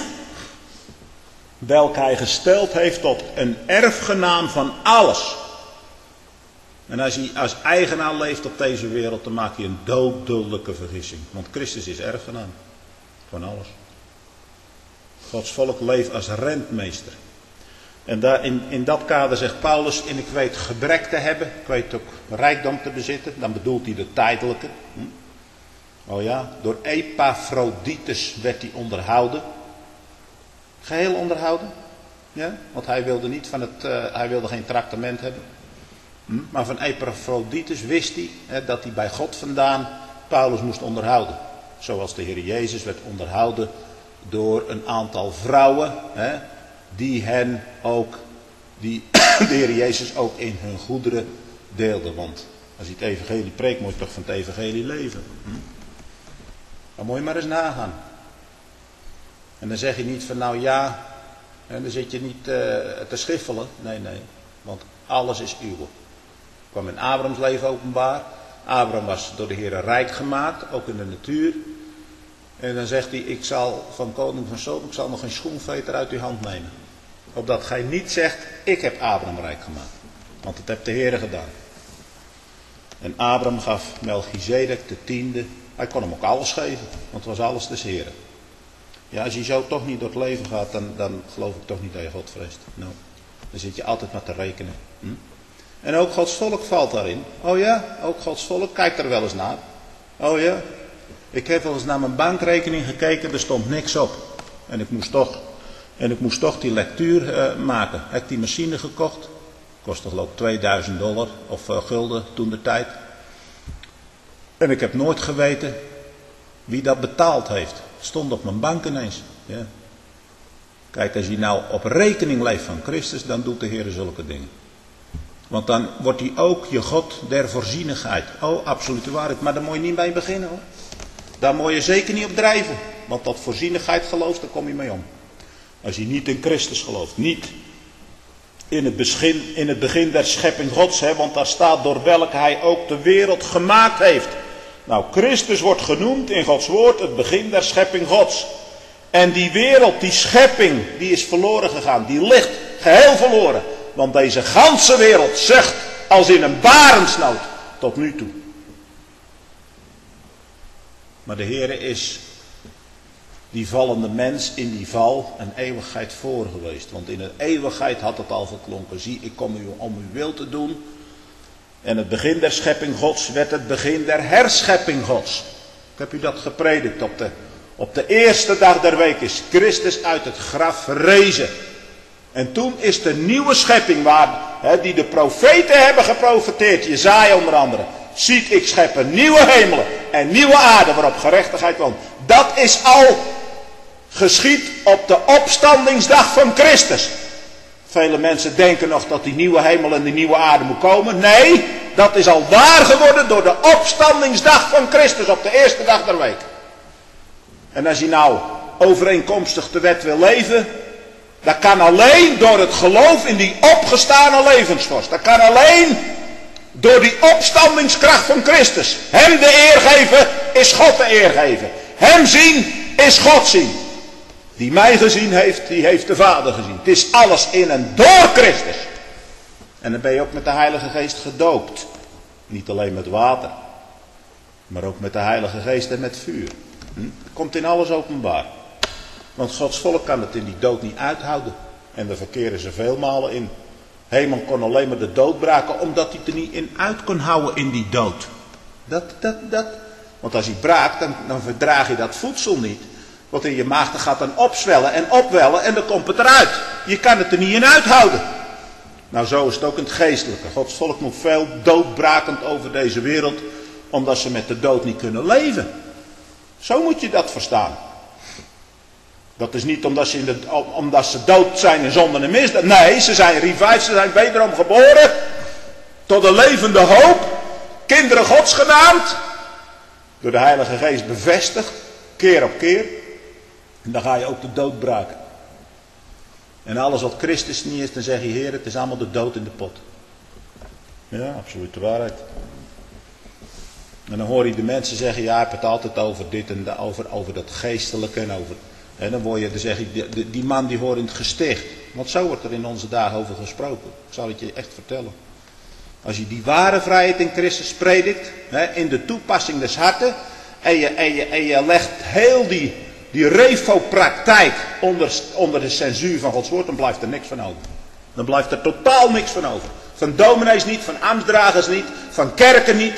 Welke hij gesteld heeft tot een erfgenaam van alles. En als hij als eigenaar leeft op deze wereld, dan maak je een dooddodelijke vergissing. Want Christus is erfgenaam van alles. Gods volk leeft als rentmeester. En daar in dat kader zegt Paulus, en ik weet gebrek te hebben, ik weet ook rijkdom te bezitten, dan bedoelt hij de tijdelijke. Oh ja, door Epaphroditus werd hij onderhouden. Geheel onderhouden. Ja, want hij wilde niet hij wilde geen traktement hebben. Maar van Epaphroditus wist hij dat hij bij God vandaan Paulus moest onderhouden. Zoals de Heer Jezus werd onderhouden door een aantal vrouwen. Die de Heer Jezus ook in hun goederen deelden. Want als je het evangelie preekt, moet je toch van het evangelie leven. Dan moet je maar eens nagaan. En dan zeg je niet van nou ja, en dan zit je niet te schiffelen. Nee. Want alles is uw. Kwam in Abrahams leven openbaar. Abraham was door de Heer rijk gemaakt, ook in de natuur. En dan zegt hij, ik zal van koning van Sodom, ik zal nog geen schoenveter uit uw hand nemen. Opdat gij niet zegt, ik heb Abraham rijk gemaakt. Want dat heeft de Heer gedaan. En Abraham gaf Melchizedek de 10e. Hij kon hem ook alles geven, want het was alles des Heeren. Ja, als je zo toch niet door het leven gaat, dan geloof ik toch niet dat je God vreest. Nou, dan zit je altijd maar te rekenen. En ook Gods volk valt daarin. Oh ja, ook Gods volk kijkt er wel eens naar. Oh ja, ik heb wel eens naar mijn bankrekening gekeken, er stond niks op. En ik moest toch die lectuur maken. Heb ik die machine gekocht. Kostte geloof ik $2000 of gulden toen de tijd. En ik heb nooit geweten wie dat betaald heeft. Het stond op mijn bank ineens. Ja. Kijk, als je nou op rekening leeft van Christus, dan doet de Heer zulke dingen. Want dan wordt hij ook je God der voorzienigheid. Oh, absolute waarheid. Maar daar moet je niet bij beginnen hoor. Daar moet je zeker niet op drijven. Want dat voorzienigheid gelooft, daar kom je mee om. Als je niet in Christus gelooft. Niet in het begin der schepping Gods. Want daar staat door welke hij ook de wereld gemaakt heeft. Nou, Christus wordt genoemd in Gods woord het begin der schepping Gods. En die wereld, die schepping, die is verloren gegaan. Die ligt geheel verloren. Want deze ganse wereld zucht als in een barensnood tot nu toe. Maar de Heere is die vallende mens in die val een eeuwigheid voor geweest. Want in de eeuwigheid had het al geklonken. Zie, ik kom u om uw wil te doen. En het begin der schepping Gods werd het begin der herschepping Gods. Ik heb u dat gepredikt. Op de eerste dag der week is Christus uit het graf verrezen. En toen is de nieuwe schepping die de profeten hebben geprofeteerd. Jesaja onder andere. Ziet, ik schep een nieuwe hemelen en nieuwe aarde waarop gerechtigheid woont. Dat is al geschied op de opstandingsdag van Christus. Vele mensen denken nog dat die nieuwe hemel en die nieuwe aarde moet komen. Nee, dat is al waar geworden door de opstandingsdag van Christus op de eerste dag der week. En als je nou overeenkomstig de wet wil leven, dat kan alleen door het geloof in die opgestane levensvorst. Dat kan alleen door die opstandingskracht van Christus. Hem de eer geven is God de eer geven. Hem zien is God zien. Die mij gezien heeft, die heeft de Vader gezien. Het is alles in en door Christus. En dan ben je ook met de Heilige Geest gedoopt. Niet alleen met water, maar ook met de Heilige Geest en met vuur. Komt in alles openbaar. Want Gods volk kan het in die dood niet uithouden. En daar verkeren ze veel malen in. Heman kon alleen maar de dood braken, omdat hij er niet in uit kon houden in die dood. Want als hij braakt, dan verdraag je dat voedsel niet. Wat in je maag, dat gaat dan opzwellen en opwellen en dan komt het eruit. Je kan het er niet in uithouden. Nou, zo is het ook in het geestelijke. Gods volk moet veel doodbrakend over deze wereld, omdat ze met de dood niet kunnen leven. Zo moet je dat verstaan. Dat is niet omdat ze dood zijn in zonde en misdaad. Nee, ze zijn revived, ze zijn wederom geboren. Tot een levende hoop. Kinderen Gods genaamd. Door de Heilige Geest bevestigd. Keer op keer. En dan ga je ook de dood braken. En alles wat Christus niet is, dan zeg je, Heer, het is allemaal de dood in de pot. Ja, absoluut de waarheid. En dan hoor je de mensen zeggen, ja, ik heb het altijd over dit en over dat geestelijke en over... En dan zeg je, die man die hoort in het gesticht. Want zo wordt er in onze dagen over gesproken. Ik zal het je echt vertellen. Als je die ware vrijheid in Christus predikt, in de toepassing des harten, en je legt heel die refopraktijk onder de censuur van Gods woord, dan blijft er niks van over. Dan blijft er totaal niks van over. Van dominees niet, van ambtsdragers niet, van kerken niet.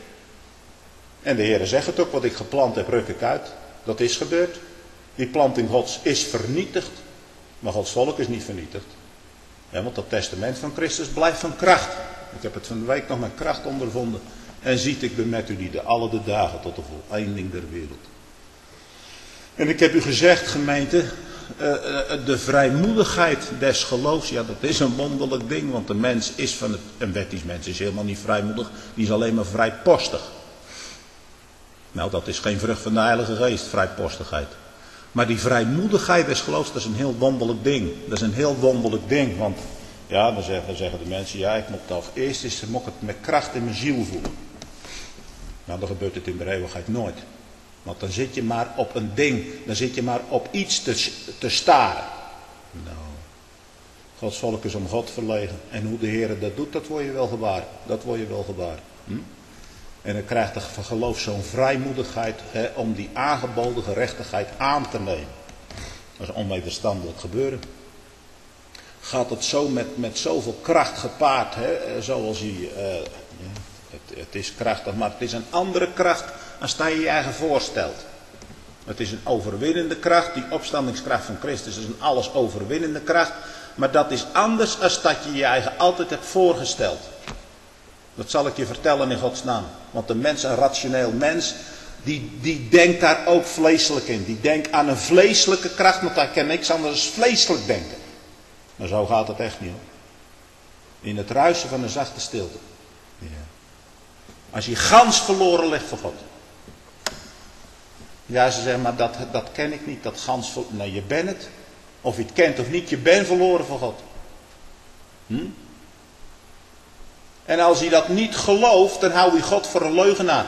En de Heer zegt het ook, wat ik geplant heb, ruk ik uit. Dat is gebeurd. Die planting Gods is vernietigd. Maar Gods volk is niet vernietigd. Ja, want dat testament van Christus blijft van kracht. Ik heb het van de week nog met kracht ondervonden. En ziet, ik ben met u die alle de dagen tot de voleinding der wereld. En ik heb u gezegd, gemeente, de vrijmoedigheid des geloofs, ja, dat is een wonderlijk ding. Want de mens is een wettisch mens is helemaal niet vrijmoedig. Die is alleen maar vrijpostig. Nou, dat is geen vrucht van de Heilige Geest, vrijpostigheid. Maar die vrijmoedigheid des geloofs, dat is een heel wonderlijk ding. Dat is een heel wonderlijk ding. Want ja, dan zeggen de mensen, ja, ik moet eerst eens het met kracht in mijn ziel voelen. Nou, dan gebeurt het in de eeuwigheid nooit. Want dan zit je maar op een ding, dan zit je maar op iets te staren. Nou, Gods volk is om God verlegen. En hoe de Heer dat doet, dat word je wel gewaar. Dat word je wel gewaar. En dan krijgt de geloof zo'n vrijmoedigheid om die aangeboden gerechtigheid aan te nemen. Dat is onwederstandelijk gebeuren. Gaat het zo met zoveel kracht gepaard, zoals het is krachtig, maar het is een andere kracht als dat je je eigen voorstelt. Het is een overwinnende kracht, die opstandingskracht van Christus is een alles overwinnende kracht, maar dat is anders als dat je je eigen altijd hebt voorgesteld. Dat zal ik je vertellen in Gods naam. Want een rationeel mens, die denkt daar ook vleeselijk in. Die denkt aan een vleeselijke kracht, want daar kan niks anders dan vleeselijk denken. Maar zo gaat het echt niet hoor. In het ruisen van een zachte stilte. Ja. Als je gans verloren ligt voor God. Ja, ze zeggen, maar dat ken ik niet, dat gans verloren. Nee, je bent het. Of je het kent of niet, je bent verloren voor God. En als je dat niet gelooft, dan hou je God voor een leugenaar.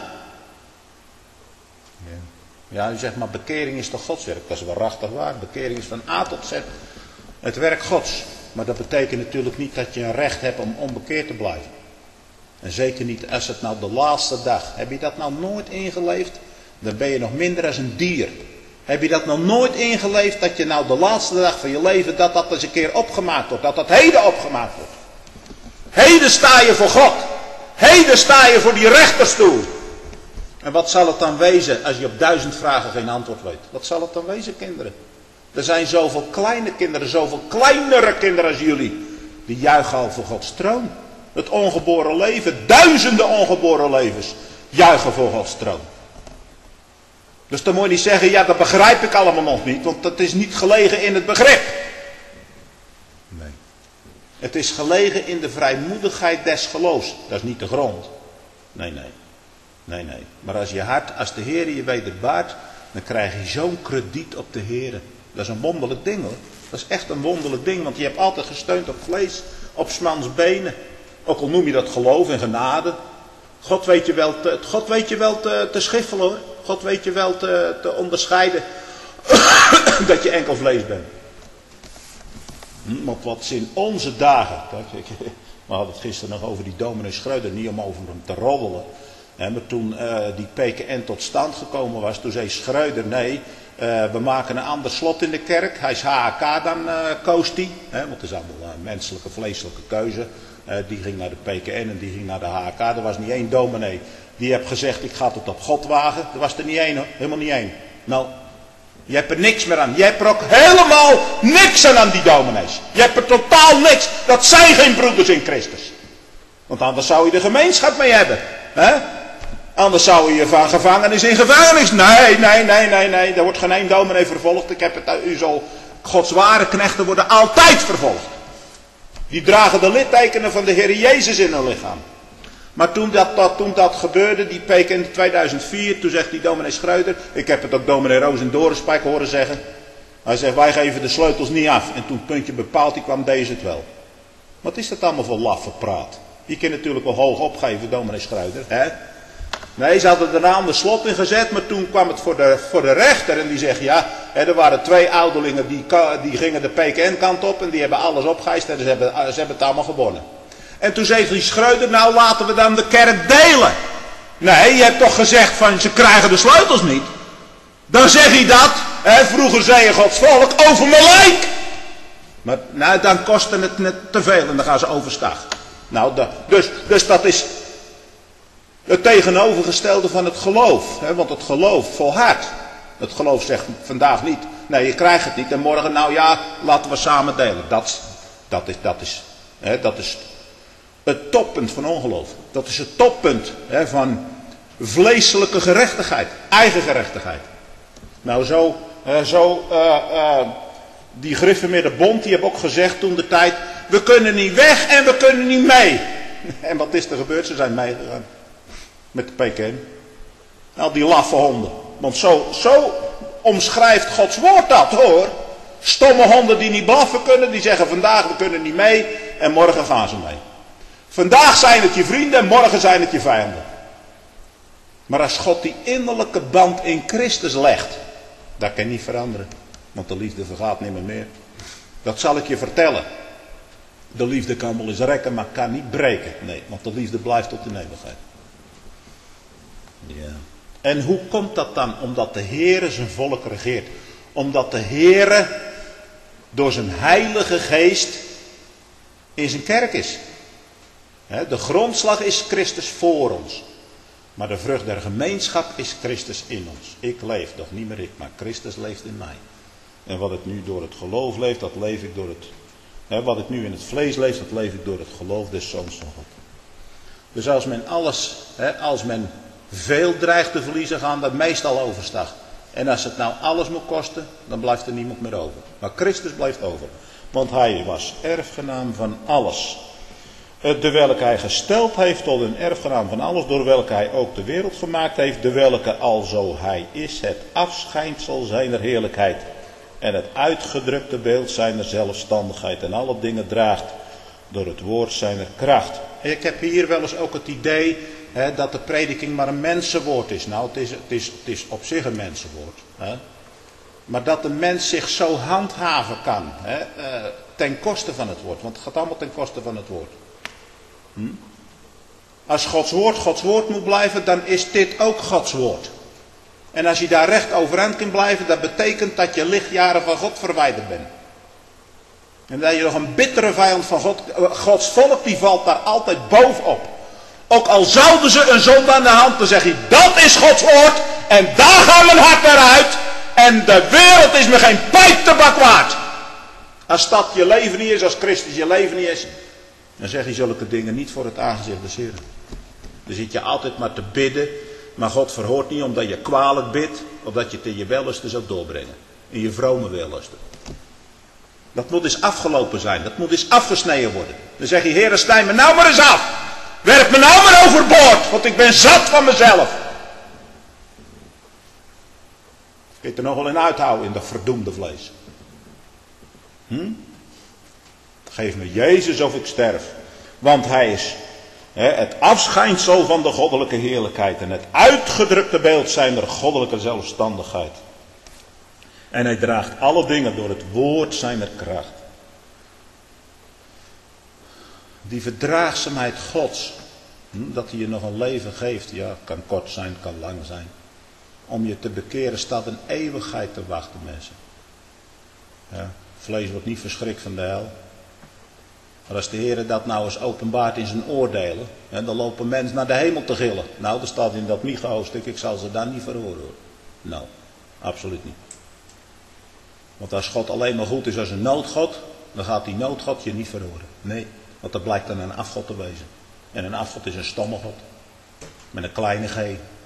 Ja, u zegt maar bekering is toch Gods werk. Dat is waarachtig waar. Bekering is van A tot Z het werk Gods. Maar dat betekent natuurlijk niet dat je een recht hebt om onbekeerd te blijven. En zeker niet als het nou de laatste dag. Heb je dat nou nooit ingeleefd? Dan ben je nog minder als een dier. Heb je dat nog nooit ingeleefd dat je nou de laatste dag van je leven dat eens een keer opgemaakt wordt. Dat heden opgemaakt wordt. Heden sta je voor God. Heden sta je voor die rechterstoel. En wat zal het dan wezen als je op 1000 vragen geen antwoord weet? Wat zal het dan wezen, kinderen? Er zijn zoveel kleine kinderen, zoveel kleinere kinderen als jullie. Die juichen al voor Gods troon. Het ongeboren leven, duizenden ongeboren levens juichen voor Gods troon. Dus dan moet je niet zeggen, ja dat begrijp ik allemaal nog niet. Want dat is niet gelegen in het begrip. Nee. Het is gelegen in de vrijmoedigheid des geloofs. Dat is niet de grond. Nee. Maar als je hart, als de Heer je wederbaart, dan krijg je zo'n krediet op de Heer. Dat is een wonderlijk ding hoor. Dat is echt een wonderlijk ding, want je hebt altijd gesteund op vlees, op 's mans benen. Ook al noem je dat geloof en genade. God weet je wel te schiffelen hoor. God weet je wel te onderscheiden dat je enkel vlees bent. Want wat is in onze dagen. We hadden het gisteren nog over die dominee Schreuder, niet om over hem te roddelen. Maar toen die PKN tot stand gekomen was, toen zei Schreuder, nee, we maken een ander slot in de kerk. Hij is HAK, dan koos hij. Want het is allemaal een menselijke, vleeselijke keuze. Die ging naar de PKN en die ging naar de HAK. Er was niet één dominee die heeft gezegd, ik ga het op God wagen. Er was er niet één, helemaal niet één. Nou, je hebt er niks meer aan. Je hebt er ook helemaal niks aan die dominees. Je hebt er totaal niks. Dat zijn geen broeders in Christus. Want anders zou je de gemeenschap mee hebben. Anders zou je van gevangenis in gevangenis. Nee. Er wordt geen één dominee vervolgd. U zal, Gods ware knechten worden altijd vervolgd. Die dragen de littekenen van de Heer Jezus in hun lichaam. Maar toen dat gebeurde, die PK in 2004, toen zegt die dominee Schreuder, ik heb het ook dominee Roos in Dorenspijk horen zeggen. Hij zegt, wij geven de sleutels niet af. En toen het puntje bepaald, die kwam deze het wel. Wat is dat allemaal voor laffe praat? Je kunt natuurlijk wel hoog opgeven, dominee Schreuder. Nee, ze hadden er naam de slot in gezet, maar toen kwam het voor de rechter. En die zegt, ja, er waren 2 ouderlingen die gingen de PKN-kant op en die hebben alles opgeëist en ze hebben het allemaal gewonnen. En toen zei die Schreuder, nou laten we dan de kerk delen. Nee, je hebt toch gezegd van ze krijgen de sleutels niet. Dan zeg je dat, vroeger zei je Gods volk, over mijn lijk. Maar nou, dan kostte het net te veel en dan gaan ze overstag. Nou, dus dat is het tegenovergestelde van het geloof. Want het geloof volhardt. Het geloof zegt vandaag niet, nee je krijgt het niet. En morgen, nou ja, laten we samen delen. Dat is het toppunt van ongeloof. Dat is het toppunt van vleeselijke gerechtigheid. Eigen gerechtigheid. Nou die Gereformeerde Bond, die hebben ook gezegd toen de tijd, we kunnen niet weg en we kunnen niet mee. En wat is er gebeurd? Ze zijn meegegaan. Met de PKN. Nou, die laffe honden. Want zo omschrijft Gods woord dat hoor. Stomme honden die niet blaffen kunnen, die zeggen vandaag we kunnen niet mee en morgen gaan ze mee. Vandaag zijn het je vrienden en morgen zijn het je vijanden. Maar als God die innerlijke band in Christus legt, dat kan niet veranderen. Want de liefde vergaat niet meer. Dat zal ik je vertellen. De liefde kan wel eens rekken, maar kan niet breken. Nee, want de liefde blijft tot in eeuwigheid. Ja. En hoe komt dat dan? Omdat de Heere zijn volk regeert. Omdat de Heere door zijn heilige geest in zijn kerk is. De grondslag is Christus voor ons. Maar de vrucht der gemeenschap is Christus in ons. Ik leef, toch niet meer ik, maar Christus leeft in mij. En wat ik nu door het geloof leef, dat leef ik door het... wat ik nu in het vlees leef, dat leef ik door het geloof des Zoons van God. Dus als men veel dreigt te verliezen, gaan dat meestal overstag. En als het nou alles moet kosten, dan blijft er niemand meer over. Maar Christus blijft over. Want hij was erfgenaam van alles. De welke hij gesteld heeft tot een erfgenaam van alles, door welke hij ook de wereld gemaakt heeft, de welke alzo hij is, het afschijnsel zijner heerlijkheid en het uitgedrukte beeld zijner zelfstandigheid en alle dingen draagt door het woord zijner kracht. En ik heb hier wel eens ook het idee dat de prediking maar een mensenwoord is. Nou, het is op zich een mensenwoord. Maar dat de mens zich zo handhaven kan, ten koste van het woord, want het gaat allemaal ten koste van het woord. Als Gods woord moet blijven, dan is dit ook Gods woord. En als je daar recht overeind kunt blijven, dat betekent dat je lichtjaren van God verwijderd bent. En dat je nog een bittere vijand van God, Gods volk, die valt daar altijd bovenop. Ook al zouden ze een zonde aan de hand, dan zeg je, dat is Gods woord. En daar gaat mijn hart naar uit. En de wereld is me geen pijptabak waard. Als dat je leven niet is, als Christus je leven niet is, dan zeg je zulke dingen niet voor het aangezicht des Heeren. Dan zit je altijd maar te bidden. Maar God verhoort niet omdat je kwalijk bidt. Of dat je het in je wellusten zult doorbrengen. In je vrome wellusten. Dat moet eens afgelopen zijn. Dat moet eens afgesneden worden. Dan zeg je, Heere, snij me nou maar eens af. Werp me nou maar overboord, want ik ben zat van mezelf. Kun je er nog wel in uithouden in dat verdoemde vlees? Geef me Jezus of ik sterf. Want hij is het afschijnsel van de goddelijke heerlijkheid. En het uitgedrukte beeld zijn der goddelijke zelfstandigheid. En hij draagt alle dingen door het woord zijner kracht. Die verdraagzaamheid Gods. Dat hij je nog een leven geeft. Ja, kan kort zijn, kan lang zijn. Om je te bekeren staat een eeuwigheid te wachten, mensen. Ja, vlees wordt niet verschrikt van de hel. Maar als de Heer dat nou eens openbaart in zijn oordelen. Dan lopen mensen naar de hemel te gillen. Nou, er staat in dat Micha-hoofdstuk, ik zal ze daar niet verhoren. Nou, absoluut niet. Want als God alleen maar goed is als een noodgod, dan gaat die noodgod je niet verhoren. Nee, want dat blijkt dan een afgod te wezen. En een afgod is een stomme god. Met een kleine g.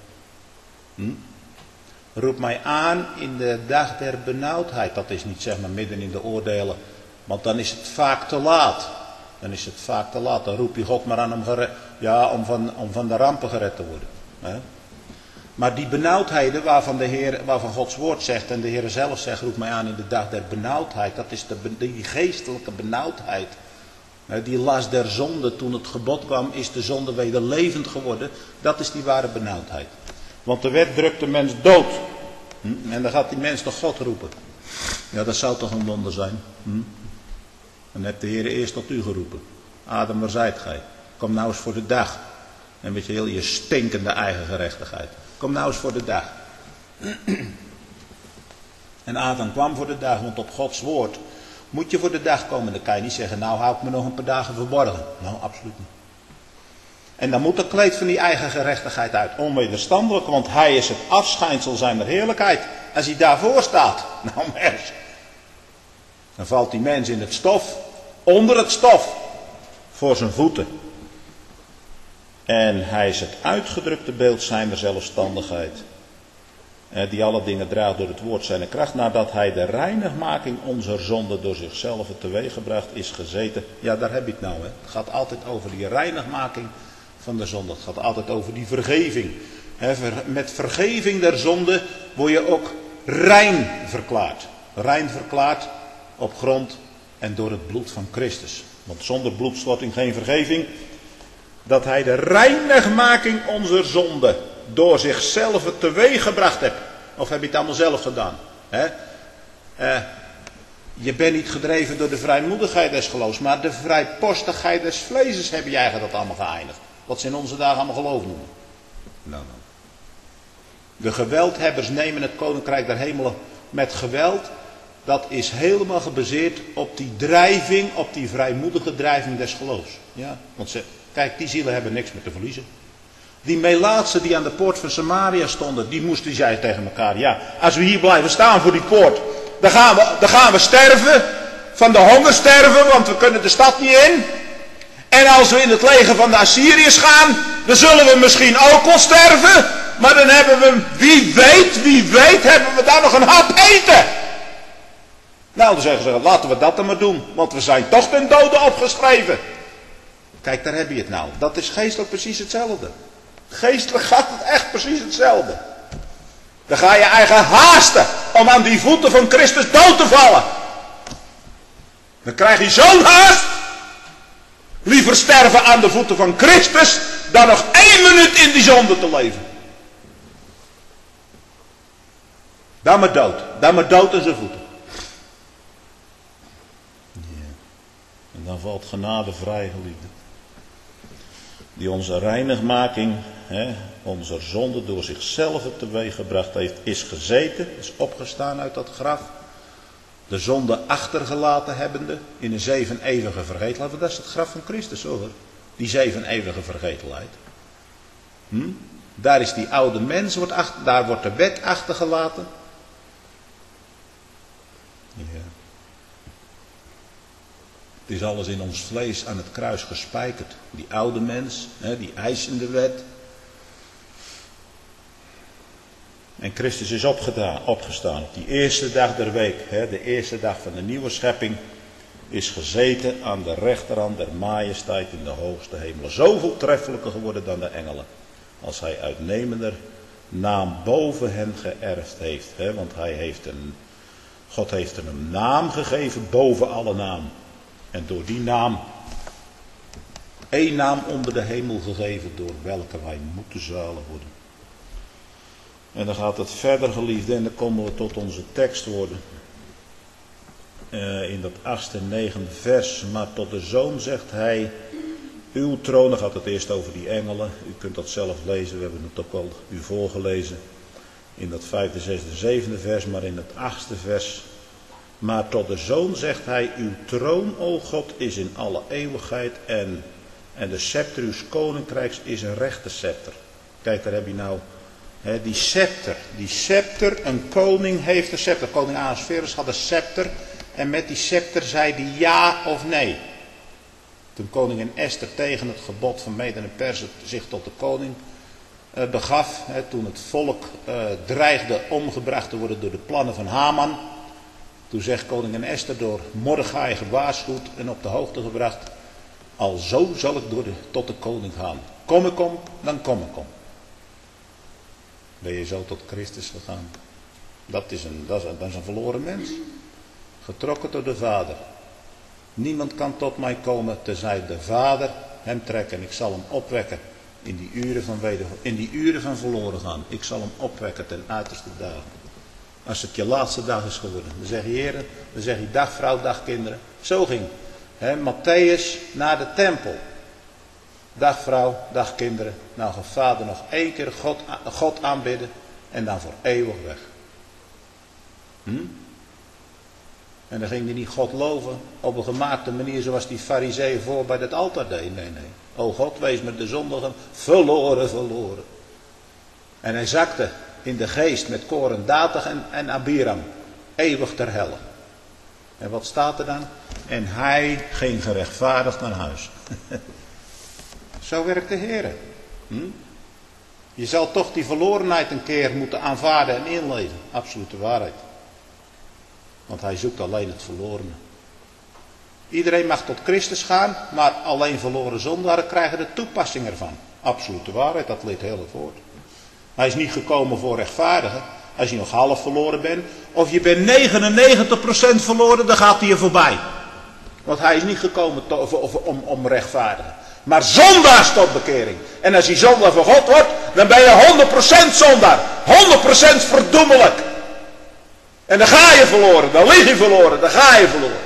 Roep mij aan in de dag der benauwdheid. Dat is niet zeg maar midden in de oordelen. Want dan is het vaak te laat. Dan is het vaak te laat. Dan roep je God maar aan om van de rampen gered te worden. Hè? Maar die benauwdheden waarvan Gods woord zegt en de Heer zelf zegt, roep mij aan in de dag der benauwdheid. Dat is die geestelijke benauwdheid. Die last der zonde, toen het gebod kwam, is de zonde weder levend geworden. Dat is die ware benauwdheid. Want de wet drukt de mens dood. En dan gaat die mens toch God roepen. Ja, dat zou toch een wonder zijn. Dan heeft de Heer eerst tot u geroepen. Adam, waar zijt gij? Kom nou eens voor de dag. En weet je, heel je stinkende eigen gerechtigheid. Kom nou eens voor de dag. En Adam kwam voor de dag, want op Gods woord moet je voor de dag komen. Dan kan je niet zeggen, nou hou ik me nog een paar dagen verborgen. Nou, absoluut niet. En dan moet het kleed van die eigen gerechtigheid uit. Onwederstandelijk, want hij is het afschijnsel zijner heerlijkheid. Als hij daarvoor staat, nou mens. Dan valt die mens in het stof, onder het stof, voor zijn voeten. En hij is het uitgedrukte beeld zijner zelfstandigheid. Die alle dingen draagt door het woord zijner kracht. Nadat hij de reinigmaking onze zonde door zichzelf teweeggebracht is gezeten. Ja, daar heb je het nou. Hè. Het gaat altijd over die reinigmaking van de zonde. Het gaat altijd over die vergeving. Met vergeving der zonde word je ook rein verklaard. Rein verklaard op grond en door het bloed van Christus. Want zonder bloedstorting geen vergeving. Dat hij de reinigmaking onze zonde door zichzelf teweeggebracht hebt. Of heb je het allemaal zelf gedaan? Je bent niet gedreven door de vrijmoedigheid des geloofs. Maar de vrijpostigheid des vleeses heb je eigenlijk dat allemaal geëindigd. Wat ze in onze dagen allemaal geloof noemen. Nou. De geweldhebbers nemen het koninkrijk der hemelen met geweld. Dat is helemaal gebaseerd op die drijving, op die vrijmoedige drijving des geloofs. Ja, want kijk, die zielen hebben niks meer te verliezen. Die Melaatsen die aan de poort van Samaria stonden, die zeiden tegen elkaar, ja, als we hier blijven staan voor die poort, dan gaan we sterven, van de honger sterven, want we kunnen de stad niet in. En als we in het leger van de Assyriërs gaan, dan zullen we misschien ook wel sterven, maar dan hebben we, wie weet, hebben we daar nog een hap eten. Nou, dan zeggen ze, laten we dat dan maar doen, want we zijn toch ten dode opgeschreven. Kijk, daar heb je het nou. Dat is geestelijk precies hetzelfde. Geestelijk gaat het echt precies hetzelfde. Dan ga je eigen haasten om aan die voeten van Christus dood te vallen. Dan krijg je zo'n haast. Liever sterven aan de voeten van Christus dan nog 1 minuut in die zonde te leven. Dan maar dood. Dan maar dood aan zijn voeten. Ja. En dan valt genade vrij, geliefde. Die onze reinigmaking, onze zonde door zichzelf teweeggebracht heeft, is gezeten, is opgestaan uit dat graf. De zonde achtergelaten hebbende in een 7 eeuwige vergetelheid. Dat is het graf van Christus hoor. Die 7 eeuwige vergetelheid. Daar is die oude mens, daar wordt de wet achtergelaten. Ja. Het is alles in ons vlees aan het kruis gespijkerd. Die oude mens, die eisende wet. En Christus is opgestaan op die eerste dag der week. De eerste dag van de nieuwe schepping. is gezeten aan de rechterhand der majesteit in de hoogste hemelen. Zo voortreffelijker geworden dan de engelen. Als hij uitnemender naam boven hen geërfd heeft. Want God heeft hem een naam gegeven boven alle naam. En door die naam, één naam onder de hemel gegeven, door welke wij moeten zalig worden. En dan gaat het verder, geliefde, en dan komen we tot onze tekstwoorden. In dat 8e en 9e vers. Maar tot de Zoon zegt hij, uw troon, dan gaat het eerst over die engelen. U kunt dat zelf lezen, we hebben het ook al u voorgelezen. In dat 5e, 6e, 7e vers, maar in het 8e vers. Maar tot de Zoon zegt hij, uw troon, o God, is in alle eeuwigheid en de scepter uw koninkrijks is een rechte scepter. Kijk, daar heb je nou die scepter, een koning heeft een scepter. Koning Ahasverus had een scepter en met die scepter zei hij ja of nee. Toen koningin Esther tegen het gebod van Meden en Persen zich tot de koning begaf, toen het volk dreigde omgebracht te worden door de plannen van Haman. Toen zegt koningin Esther, door Mordechai gewaarschuwd en op de hoogte gebracht, alzo zal ik tot de koning gaan. Kom ik om, dan kom ik om. Ben je zo tot Christus gegaan? Dat is een verloren mens. Getrokken door de Vader. Niemand kan tot mij komen tenzij de Vader hem trekt. En ik zal hem opwekken in die uren van verloren gaan. Ik zal hem opwekken ten uiterste dagen. Als het je laatste dag is geworden. Dan zeg je heren, dan zeg je dag vrouw, dag kinderen. Zo ging Matthäus naar de tempel. Dag vrouw, dag kinderen. Nou gaat vader nog één keer God aanbidden. En dan voor eeuwig weg. En dan ging hij niet God loven op een gemaakte manier zoals die farizeeën voor bij het altaar deed. Nee. O God, wees met de zondigen verloren. En hij zakte in de geest met Koren, Dathan en Abiram. Eeuwig ter helle. En wat staat er dan? En hij ging gerechtvaardigd naar huis. Zo werkt de Heer. Je zal toch die verlorenheid een keer moeten aanvaarden en inleven. Absolute waarheid. Want hij zoekt alleen het verlorene. Iedereen mag tot Christus gaan, maar alleen verloren zondaren krijgen de toepassing ervan. Absolute waarheid, dat leert heel het woord. Hij is niet gekomen voor rechtvaardigen. Als je nog half verloren bent, of je bent 99% verloren, dan gaat hij je voorbij. Want hij is niet gekomen om rechtvaardigen. Maar zondaars tot bekering. En als je zondaar voor God wordt, dan ben je 100% zondaar. 100% verdoemelijk. En dan ga je verloren, dan lig je verloren, dan ga je verloren.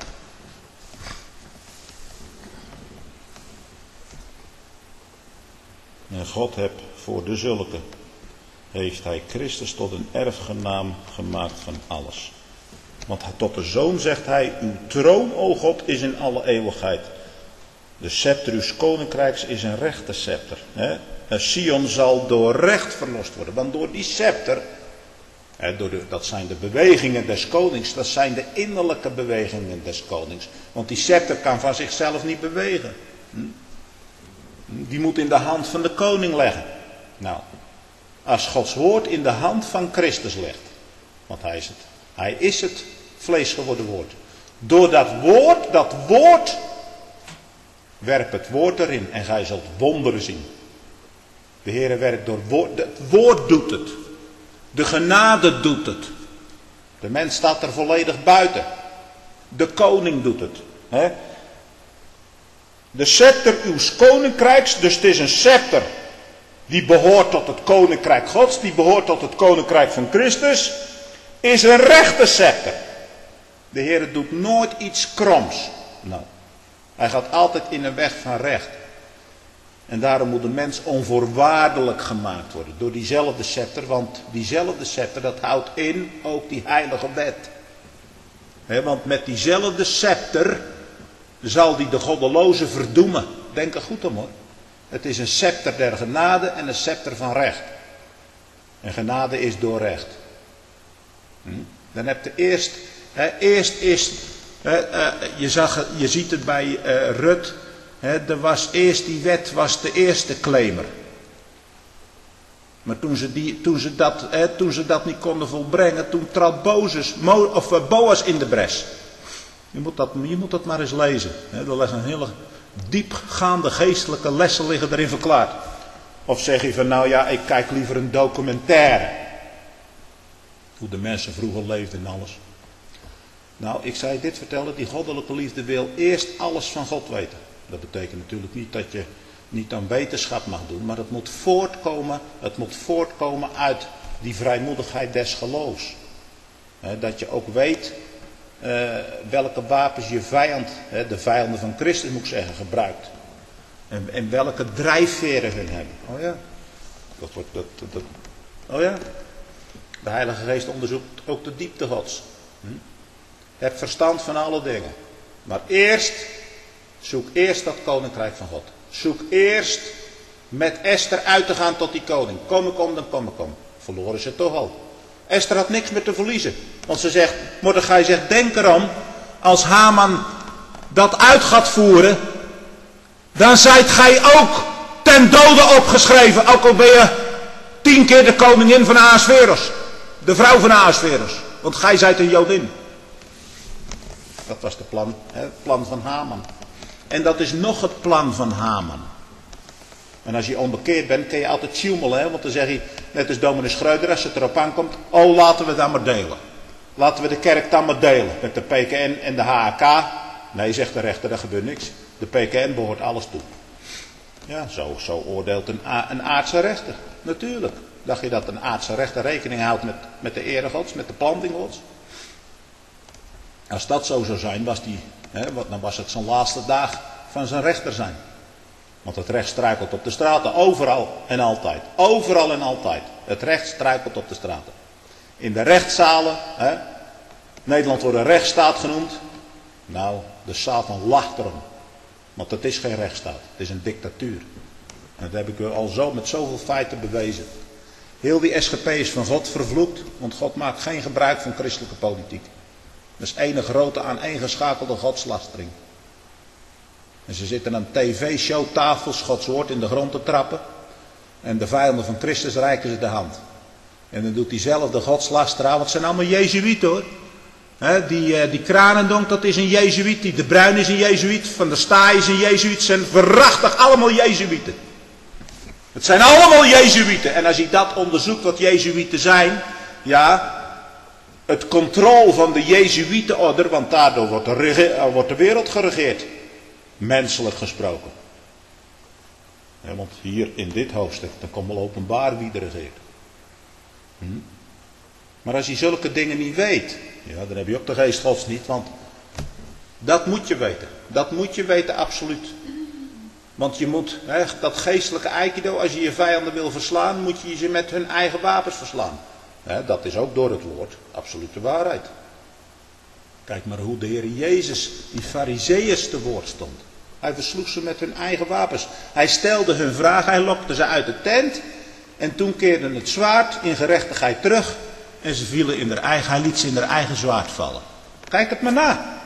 En God heeft voor de zulke, heeft hij Christus tot een erfgenaam gemaakt van alles. Want tot de Zoon zegt hij, uw troon, o God, is in alle eeuwigheid. De scepter uw koninkrijks is een rechte scepter. Sion zal door recht verlost worden. Want door die scepter, dat zijn de bewegingen des konings. Dat zijn de innerlijke bewegingen des konings. Want die scepter kan van zichzelf niet bewegen. Die moet in de hand van de koning leggen. Nou, als Gods woord in de hand van Christus legt. Want hij is het. Hij is het vlees geworden woord. Door dat woord, werp het woord erin en gij zult wonderen zien. De Heere werkt door woord. Het woord doet het. De genade doet het. De mens staat er volledig buiten. De koning doet het. De scepter uw koninkrijks, dus het is een scepter. Die behoort tot het koninkrijk Gods. Die behoort tot het koninkrijk van Christus. Is een rechte scepter. De Heere doet nooit iets kroms. Nou, hij gaat altijd in een weg van recht. En daarom moet de mens onvoorwaardelijk gemaakt worden. Door diezelfde scepter. Want diezelfde scepter, dat houdt in ook die heilige wet. Want met diezelfde scepter zal die de goddeloze verdoemen. Denk er goed om hoor. Het is een scepter der genade en een scepter van recht. En genade is door recht. Dan heb je je ziet het bij Rut. Er was eerst die wet, was de eerste claimer. Maar toen ze dat niet konden volbrengen, toen trad Boas in de bres. Je moet dat maar eens lezen. Er liggen hele diepgaande geestelijke lessen liggen erin verklaard. Of zeg je van nou ja, ik kijk liever een documentaire. Hoe de mensen vroeger leefden en alles. Nou, ik zou je dit vertellen, die goddelijke liefde wil eerst alles van God weten. Dat betekent natuurlijk niet dat je niet aan wetenschap mag doen, maar het moet voortkomen uit die vrijmoedigheid des geloofs. Dat je ook weet welke wapens je vijand, de vijanden van Christus moet ik zeggen, gebruikt. En welke drijfveren hun hebben. Oh ja. Oh ja. De Heilige Geest onderzoekt ook de diepte Gods. Heb verstand van alle dingen. Maar zoek eerst dat koninkrijk van God. Zoek eerst met Esther uit te gaan tot die koning. Kom, dan kom. Verloren ze toch al. Esther had niks meer te verliezen. Want ze zegt, Mordechai zegt, denk erom, als Haman dat uit gaat voeren, dan zijt gij ook ten dode opgeschreven. Ook al ben je 10 keer de koningin van Ahasveros. De vrouw van Ahasveros. Want gij zijt een Jodin. Dat was het plan van Haman. En dat is nog het plan van Haman. En als je onbekeerd bent, kun je altijd tjoemelen. Want dan zeg je, net als dominee Schreuder, als het erop aankomt. Oh, laten we dat maar delen. Laten we de kerk dan maar delen. Met de PKN en de HAK. Nee, zegt de rechter, daar gebeurt niks. De PKN behoort alles toe. Ja, zo oordeelt een aardse rechter. Natuurlijk. Dacht je dat een aardse rechter rekening houdt met de ere Gods, met de planting Gods? Als dat zo zou zijn, dan was het zijn laatste dag van zijn rechter zijn. Want het recht struikelt op de straten, overal en altijd. Overal en altijd. Het recht struikelt op de straten. In de rechtszalen, Nederland wordt een rechtsstaat genoemd. Nou, de Satan lacht erom. Want het is geen rechtsstaat, het is een dictatuur. En dat heb ik al zo met zoveel feiten bewezen. Heel die SGP is van God vervloekt, want God maakt geen gebruik van christelijke politiek. Dat is ene grote aaneengeschakelde godslastering. En ze zitten aan tv-showtafels, Gods woord in de grond te trappen. En de vijanden van Christus reiken ze de hand. En dan doet diezelfde godslasteraar, want het zijn allemaal Jezuïeten hoor. Die Kranendonk, dat is een Jezuïet. Die De Bruin is een Jezuïet. Van der Staaij is een Jezuïet. Het zijn verrachtig allemaal Jezuïeten. Het zijn allemaal Jezuïeten. En als je dat onderzoekt wat Jezuïeten zijn. Ja, het controle van de Jezuïetenorde. Want daardoor wordt de wereld geregeerd. Menselijk gesproken. Ja, want hier in dit hoofdstuk, dan komt wel openbaar wie er regeert. Maar als je zulke dingen niet weet, ja, dan heb je ook de geest Gods niet, want dat moet je weten. Dat moet je weten, absoluut. Want je moet, dat geestelijke aikido, als je je vijanden wil verslaan, moet je ze met hun eigen wapens verslaan. Dat is ook door het woord absolute waarheid. Kijk maar hoe de Heer Jezus die Farizeeërs te woord stond. Hij versloeg ze met hun eigen wapens. Hij stelde hun vraag, hij lokte ze uit de tent. En toen keerde het zwaard in gerechtigheid terug. En ze vielen in hij liet ze in haar eigen zwaard vallen. Kijk het maar na.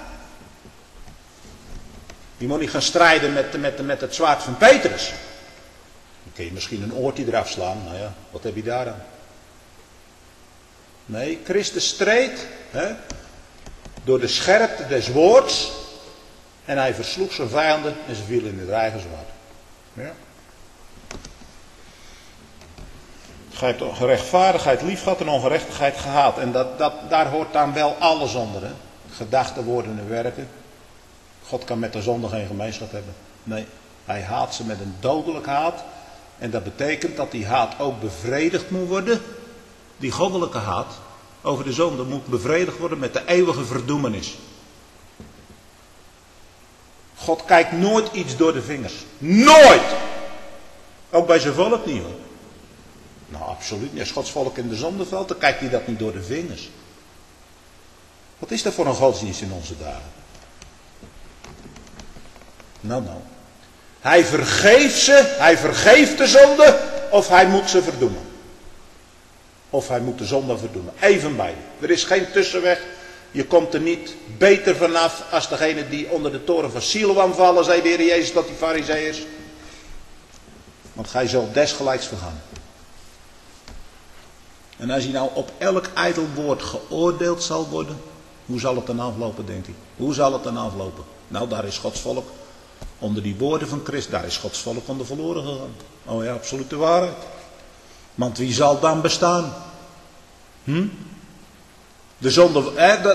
Je moet niet gaan strijden met het zwaard van Petrus. Dan kun je misschien een oortje eraf slaan. Nou ja, wat heb je daar aan? Nee, Christus streed door de scherpte des woords. En hij versloeg zijn vijanden en ze vielen in het eigen zwaard. Ja. Gij hebt gerechtvaardigheid lief gehad en ongerechtigheid gehaat. En daar hoort dan wel alles onder. Hè? Gedachten, woorden en werken. God kan met de zonde geen gemeenschap hebben. Nee, hij haat ze met een dodelijk haat. En dat betekent dat die haat ook bevredigd moet worden. Die goddelijke haat over de zonde moet bevredigd worden met de eeuwige verdoemenis. God kijkt nooit iets door de vingers. Nooit! Ook bij zijn volk niet hoor. Nou, absoluut niet. Als Gods volk in de zonde valt, dan kijkt hij dat niet door de vingers. Wat is dat voor een godsdienst in onze dagen? Nou. Hij vergeeft de zonde, of hij moet ze verdoemen. Of hij moet de zonde verdoemen. Even beide. Er is geen tussenweg. Je komt er niet beter vanaf als degene die onder de toren van Siloam vallen, zei de Heer Jezus tot die Farizeeërs. Want gij zult desgelijks vergaan. En als je nou op elk ijdel woord geoordeeld zal worden, Hoe zal het dan aflopen, denkt hij? Hoe zal het dan aflopen? Nou, daar is Gods volk onder die woorden van Christus. Daar is Gods volk onder verloren gegaan. Oh ja, absolute waarheid. Want wie zal dan bestaan? De zonde.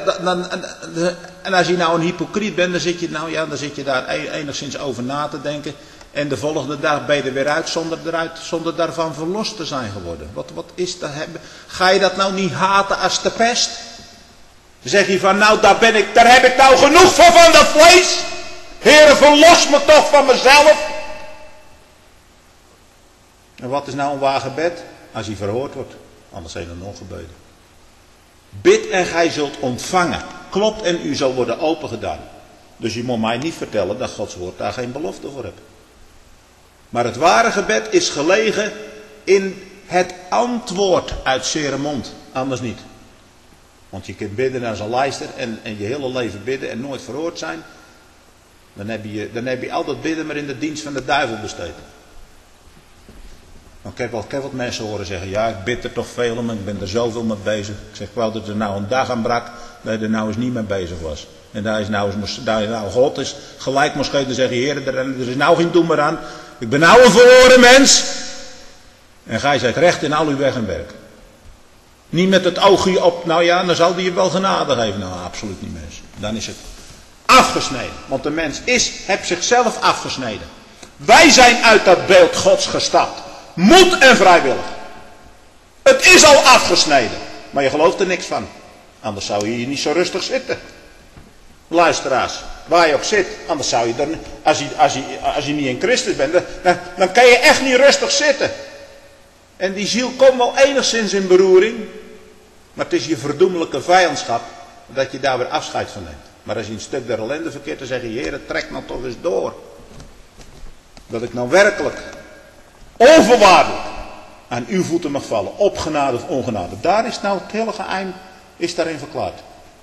En als je nou een hypocriet bent, dan zit je daar enigszins over na te denken. En de volgende dag ben je er weer uit zonder daarvan verlost te zijn geworden. Wat is dat? Ga je dat nou niet haten als de pest? Dan zeg je van, nou daar heb ik nou genoeg van dat vlees. Heere, verlos me toch van mezelf. En wat is nou een waar gebed? Als hij verhoord wordt, anders zijn er nog gebeden. Bid en gij zult ontvangen. Klopt en u zal worden opengedaan. Dus je moet mij niet vertellen dat Gods woord daar geen belofte voor hebt. Maar het ware gebed is gelegen in het antwoord uit zere mond. Anders niet. Want je kunt bidden als een lijster en je hele leven bidden en nooit verhoord zijn. Dan heb je al dat bidden maar in de dienst van de duivel besteed. Ik heb wat mensen horen zeggen, ja ik bid er toch veel om en ik ben er zoveel mee bezig. Ik zeg, ik wou dat er nou een dag aan brak dat je er nou eens niet mee bezig was. En daar is nou God is gelijk moest te zeggen, Heer, er is nou geen doen meer aan. Ik ben nou een verloren mens. En gij zijt recht in al uw weg en werk. Niet met het oogje op, nou ja, dan zal die je wel genade geven. Nou, absoluut niet mensen. Dan is het afgesneden. Want de mens heeft zichzelf afgesneden. Wij zijn uit dat beeld Gods gestapt. Moed en vrijwillig. Het is al afgesneden. Maar je gelooft er niks van. Anders zou je hier niet zo rustig zitten. Luisteraars, waar je ook zit. Anders zou je er, als je niet in Christus bent, dan kan je echt niet rustig zitten. En die ziel komt wel enigszins in beroering. Maar het is je verdoemelijke vijandschap dat je daar weer afscheid van neemt. Maar als je een stuk der ellende verkeert, dan zeg je, Heer, trek nou toch eens door. Dat ik nou werkelijk onvoorwaardelijk aan uw voeten mag vallen. Op genade of ongenade. Daar is nou het hele geheim is daarin verklaard.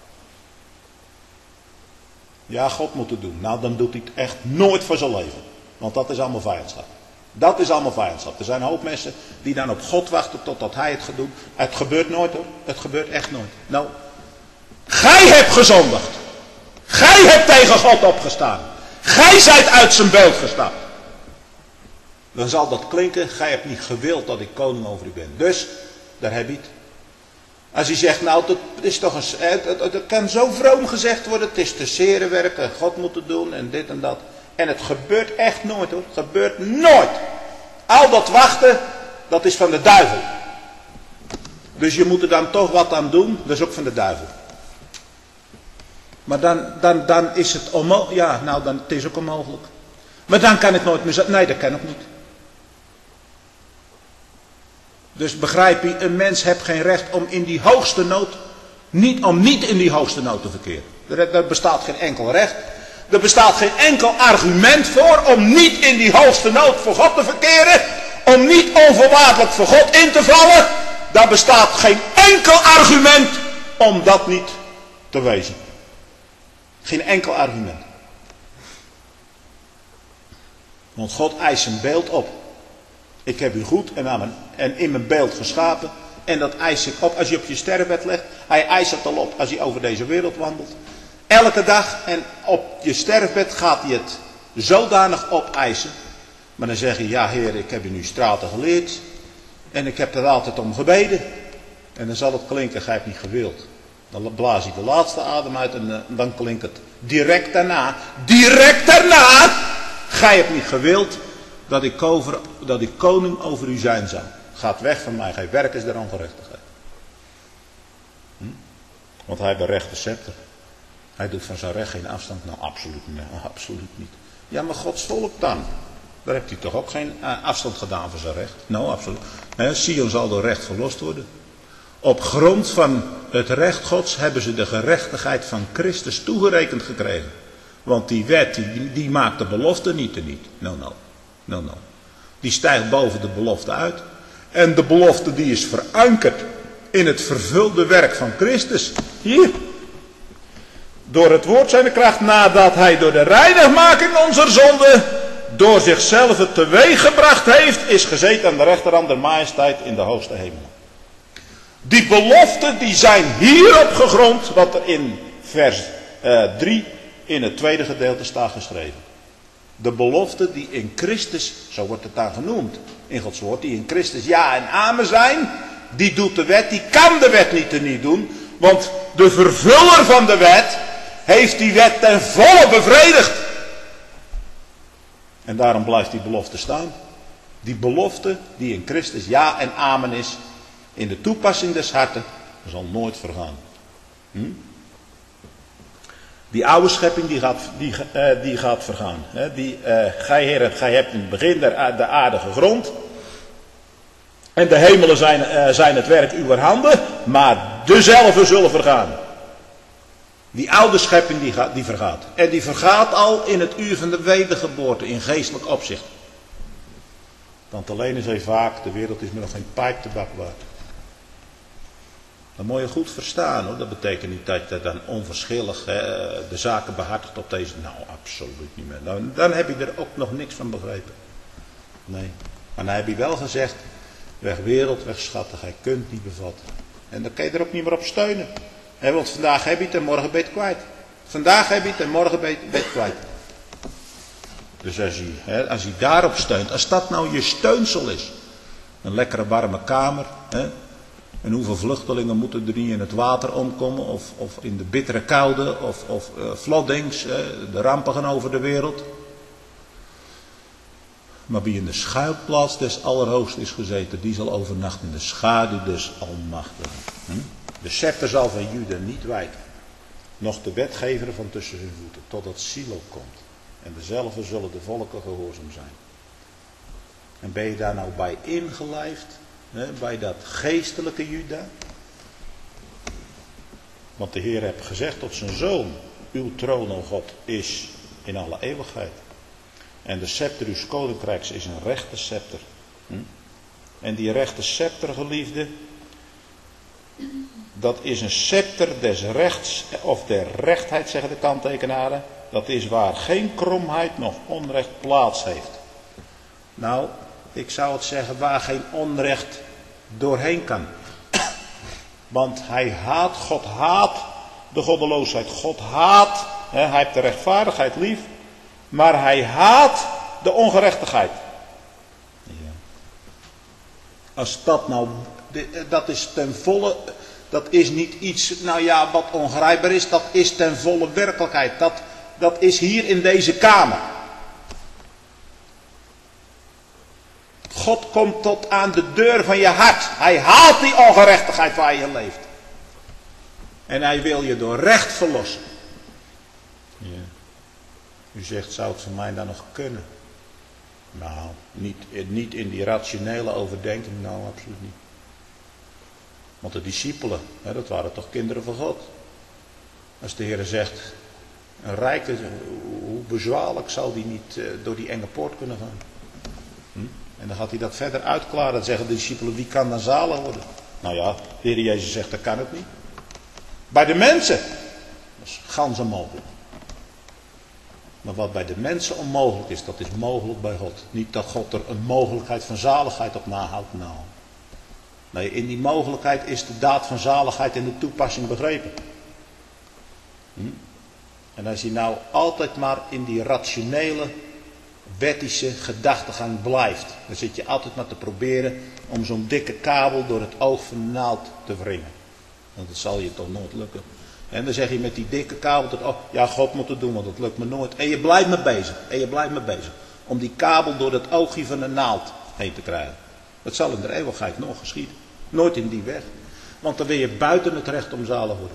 Ja, God moet het doen. Nou, dan doet hij het echt nooit voor zijn leven. Want dat is allemaal vijandschap. Dat is allemaal vijandschap. Er zijn een hoop mensen die dan op God wachten totdat hij het gaat doen. Het gebeurt nooit hoor. Het gebeurt echt nooit. Nou, gij hebt gezondigd. Gij hebt tegen God opgestaan. Gij zijt uit zijn beeld gestapt. Dan zal dat klinken, gij hebt niet gewild dat ik koning over u ben. Dus, daar heb je het. Als hij zegt, nou, dat is toch het kan zo vroom gezegd worden, het is te zere werken, God moet het doen en dit en dat. En het gebeurt echt nooit hoor, het gebeurt nooit. Al dat wachten, dat is van de duivel. Dus je moet er dan toch wat aan doen, dat is ook van de duivel. Maar dan is het onmogelijk, ja, nou, dan het is ook onmogelijk. Maar dan kan het nooit meer zijn, nee, dat kan ook niet. Dus begrijp je, een mens heeft geen recht om in die hoogste nood, niet in die hoogste nood te verkeren. Er bestaat geen enkel recht. Er bestaat geen enkel argument voor om niet in die hoogste nood voor God te verkeren. Om niet onvoorwaardelijk voor God in te vallen. Daar bestaat geen enkel argument om dat niet te wezen. Geen enkel argument. Want God eist zijn beeld op. Ik heb u goed en in mijn beeld geschapen. En dat eist ik op als je op je sterfbed legt. Hij eist het al op als hij over deze wereld wandelt. Elke dag en op je sterfbed gaat hij het zodanig opeisen. Maar dan zeg je, ja Heer, ik heb u nu straten geleerd. En ik heb er altijd om gebeden. En dan zal het klinken, gij hebt niet gewild. Dan blaas hij de laatste adem uit en dan klinkt het direct daarna. Gij hebt niet gewild dat ik koning over u zijn zou. Gaat weg van mij, gij werkers der ongerechtigheid. Want hij heeft de rechte scepter. Hij doet van zijn recht geen afstand. Nou, absoluut niet. Ja, maar Gods volk dan? Daar heeft hij toch ook geen afstand gedaan van zijn recht? Nou, absoluut. Sion zal door recht verlost worden. Op grond van het recht Gods hebben ze de gerechtigheid van Christus toegerekend gekregen. Want die wet, die maakt de belofte niet teniet. No. Die stijgt boven de belofte uit. En de belofte die is verankerd in het vervulde werk van Christus. Hier. Door het woord zijn kracht, nadat hij door de reinigmaking onze zonde door zichzelf het teweeg gebracht heeft, is gezeten aan de rechterhand der majesteit in de hoogste hemel. Die beloften die zijn hierop gegrond, wat er in vers 3 in het tweede gedeelte staat geschreven. De beloften die in Christus, zo wordt het daar genoemd in Gods woord, die in Christus ja en amen zijn, die doet de wet, die kan de wet niet teniet doen, want de vervuller van de wet heeft die wet ten volle bevredigd. En daarom blijft die belofte staan. Die belofte die in Christus ja en amen is, in de toepassing des harten, zal nooit vergaan. Die oude schepping die gaat vergaan. Gij hebt in het begin de aarde gegrond. En de hemelen zijn het werk uwer handen. Maar dezelfde zullen vergaan. Die oude schepping die vergaat. En die vergaat al in het uur van de wedergeboorte. In geestelijk opzicht. Want alleen is hij vaak, de wereld is me nog geen pijptabak waard. Dat moet je goed verstaan hoor. Dat betekent niet dat je dan onverschillig de zaken behartigt op deze. Nou, absoluut niet meer. Dan heb je er ook nog niks van begrepen. Nee. Maar dan heb je wel gezegd. Weg wereld, weg schatten. Gij kunt niet bevatten. En dan kan je er ook niet meer op steunen. Want vandaag heb je het en morgen ben je het kwijt. Vandaag heb je het en morgen ben je het kwijt. Dus als je daarop steunt. Als dat nou je steunsel is. Een lekkere warme kamer. En hoeveel vluchtelingen moeten er niet in het water omkomen, of in de bittere koude, of floodings, de rampen gaan over de wereld. Maar wie in de schuilplaats des Allerhoogsten is gezeten, die zal overnachten in de schaduw des Almachtigen. De scepter zal van Juda niet wijken, noch de wetgever van tussen hun voeten, totdat Silo komt. En dezelfde zullen de volken gehoorzaam zijn. En ben je daar nou bij ingelijfd? Bij dat geestelijke Juda. Want de Heer heeft gezegd tot zijn zoon. Uw troon, o God, is in alle eeuwigheid. En de scepter uws koninkrijks is een rechte scepter. En die rechte scepter, geliefde. Dat is een scepter des rechts. Of der rechtheid, zeggen de kanttekenaren. Dat is waar geen kromheid noch onrecht plaats heeft. Nou, ik zou het zeggen waar geen onrecht doorheen kan. Want God haat de goddeloosheid. God haat, hij heeft de rechtvaardigheid lief. Maar hij haat de ongerechtigheid. Ja. Als dat nou, dat is ten volle, dat is niet iets, nou ja, wat ongrijpbaar is. Dat is ten volle werkelijkheid. Dat is hier in deze kamer. God komt tot aan de deur van je hart. Hij haalt die ongerechtigheid waar je leeft. En hij wil je door recht verlossen. Ja. U zegt, zou het voor mij dan nog kunnen? Nou, niet in die rationele overdenking. Nou, absoluut niet. Want de discipelen, dat waren toch kinderen van God. Als de Heer zegt, een rijke, hoe bezwaarlijk zou die niet door die enge poort kunnen gaan? En dan gaat hij dat verder uitklaren. Dan zeggen de discipelen, wie kan dan zalig worden? Nou ja, de Heer Jezus zegt, dat kan het niet. Bij de mensen, dat is gans onmogelijk. Maar wat bij de mensen onmogelijk is, dat is mogelijk bij God. Niet dat God er een mogelijkheid van zaligheid op nahoudt. Nou. Nee, in die mogelijkheid is de daad van zaligheid in de toepassing begrepen. En als je nou altijd maar in die rationele, wettische gedachtegang blijft. Dan zit je altijd maar te proberen om zo'n dikke kabel door het oog van de naald te wringen. Want dat zal je toch nooit lukken. En dan zeg je met die dikke kabel, ja, God moet het doen, want dat lukt me nooit. En je blijft me bezig. Om die kabel door het oogje van de naald heen te krijgen. Dat zal in de eeuwigheid nog geschieden. Nooit in die weg. Want dan wil je buiten het recht om zalig worden.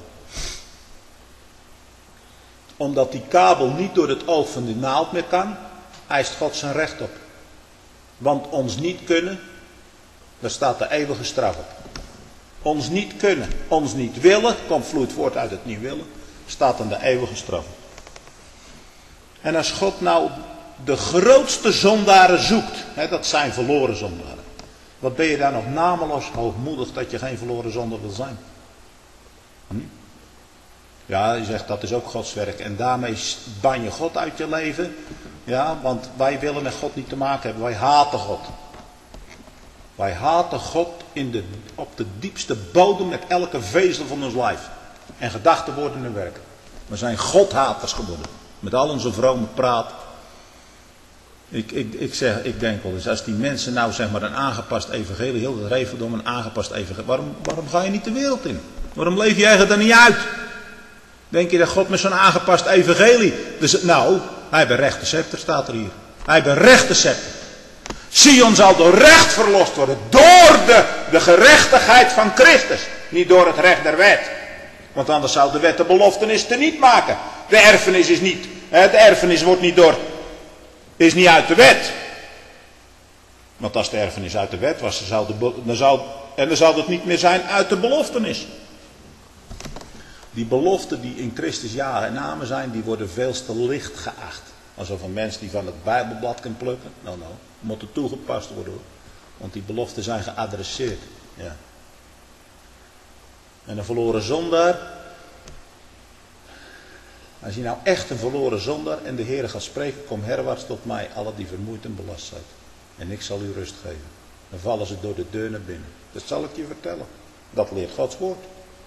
Omdat die kabel niet door het oog van de naald meer kan, eist God zijn recht op. Want ons niet kunnen, daar staat de eeuwige straf op. Ons niet kunnen, ons niet willen, vloeit voort uit het niet willen, staat dan de eeuwige straf op. En als God nou de grootste zondaren zoekt, dat zijn verloren zondaren. Wat ben je daar nog nameloos hoogmoedig dat je geen verloren zondaar wil zijn? Ja, je zegt dat is ook Gods werk. En daarmee ban je God uit je leven. Ja, want wij willen met God niet te maken hebben. Wij haten God. Wij haten God op de diepste bodem met elke vezel van ons lijf. En gedachten, woorden en werken. We zijn godhaters geworden. Met al onze vrome praat. Ik denk wel eens, als die mensen nou zeg maar een aangepast evangelie, heel het revendom een aangepast evangelie, waarom ga je niet de wereld in? Waarom leef je eigenlijk er niet uit? Denk je dat God met zo'n aangepast evangelie, dus nou, hij berecht de scepter, staat er hier. Hij berecht de scepter. Sion zal door recht verlost worden, door de gerechtigheid van Christus, niet door het recht der wet. Want anders zou de wet de beloftenis teniet maken. De erfenis is niet, de erfenis wordt niet is niet uit de wet. Want als de erfenis uit de wet was, dan zou het niet meer zijn uit de beloftenis. Die beloften die in Christus ja en amen zijn, die worden veel te licht geacht. Alsof een mens die van het Bijbelblad kan plukken. Nou, moet er toegepast worden hoor. Want die beloften zijn geadresseerd. Ja. En een verloren zondaar. Als je nou echt een verloren zondaar en de Heer gaat spreken, kom herwaarts tot mij, alle die vermoeid en belast zijn. En ik zal u rust geven. Dan vallen ze door de deur naar binnen. Dat zal ik je vertellen. Dat leert Gods woord.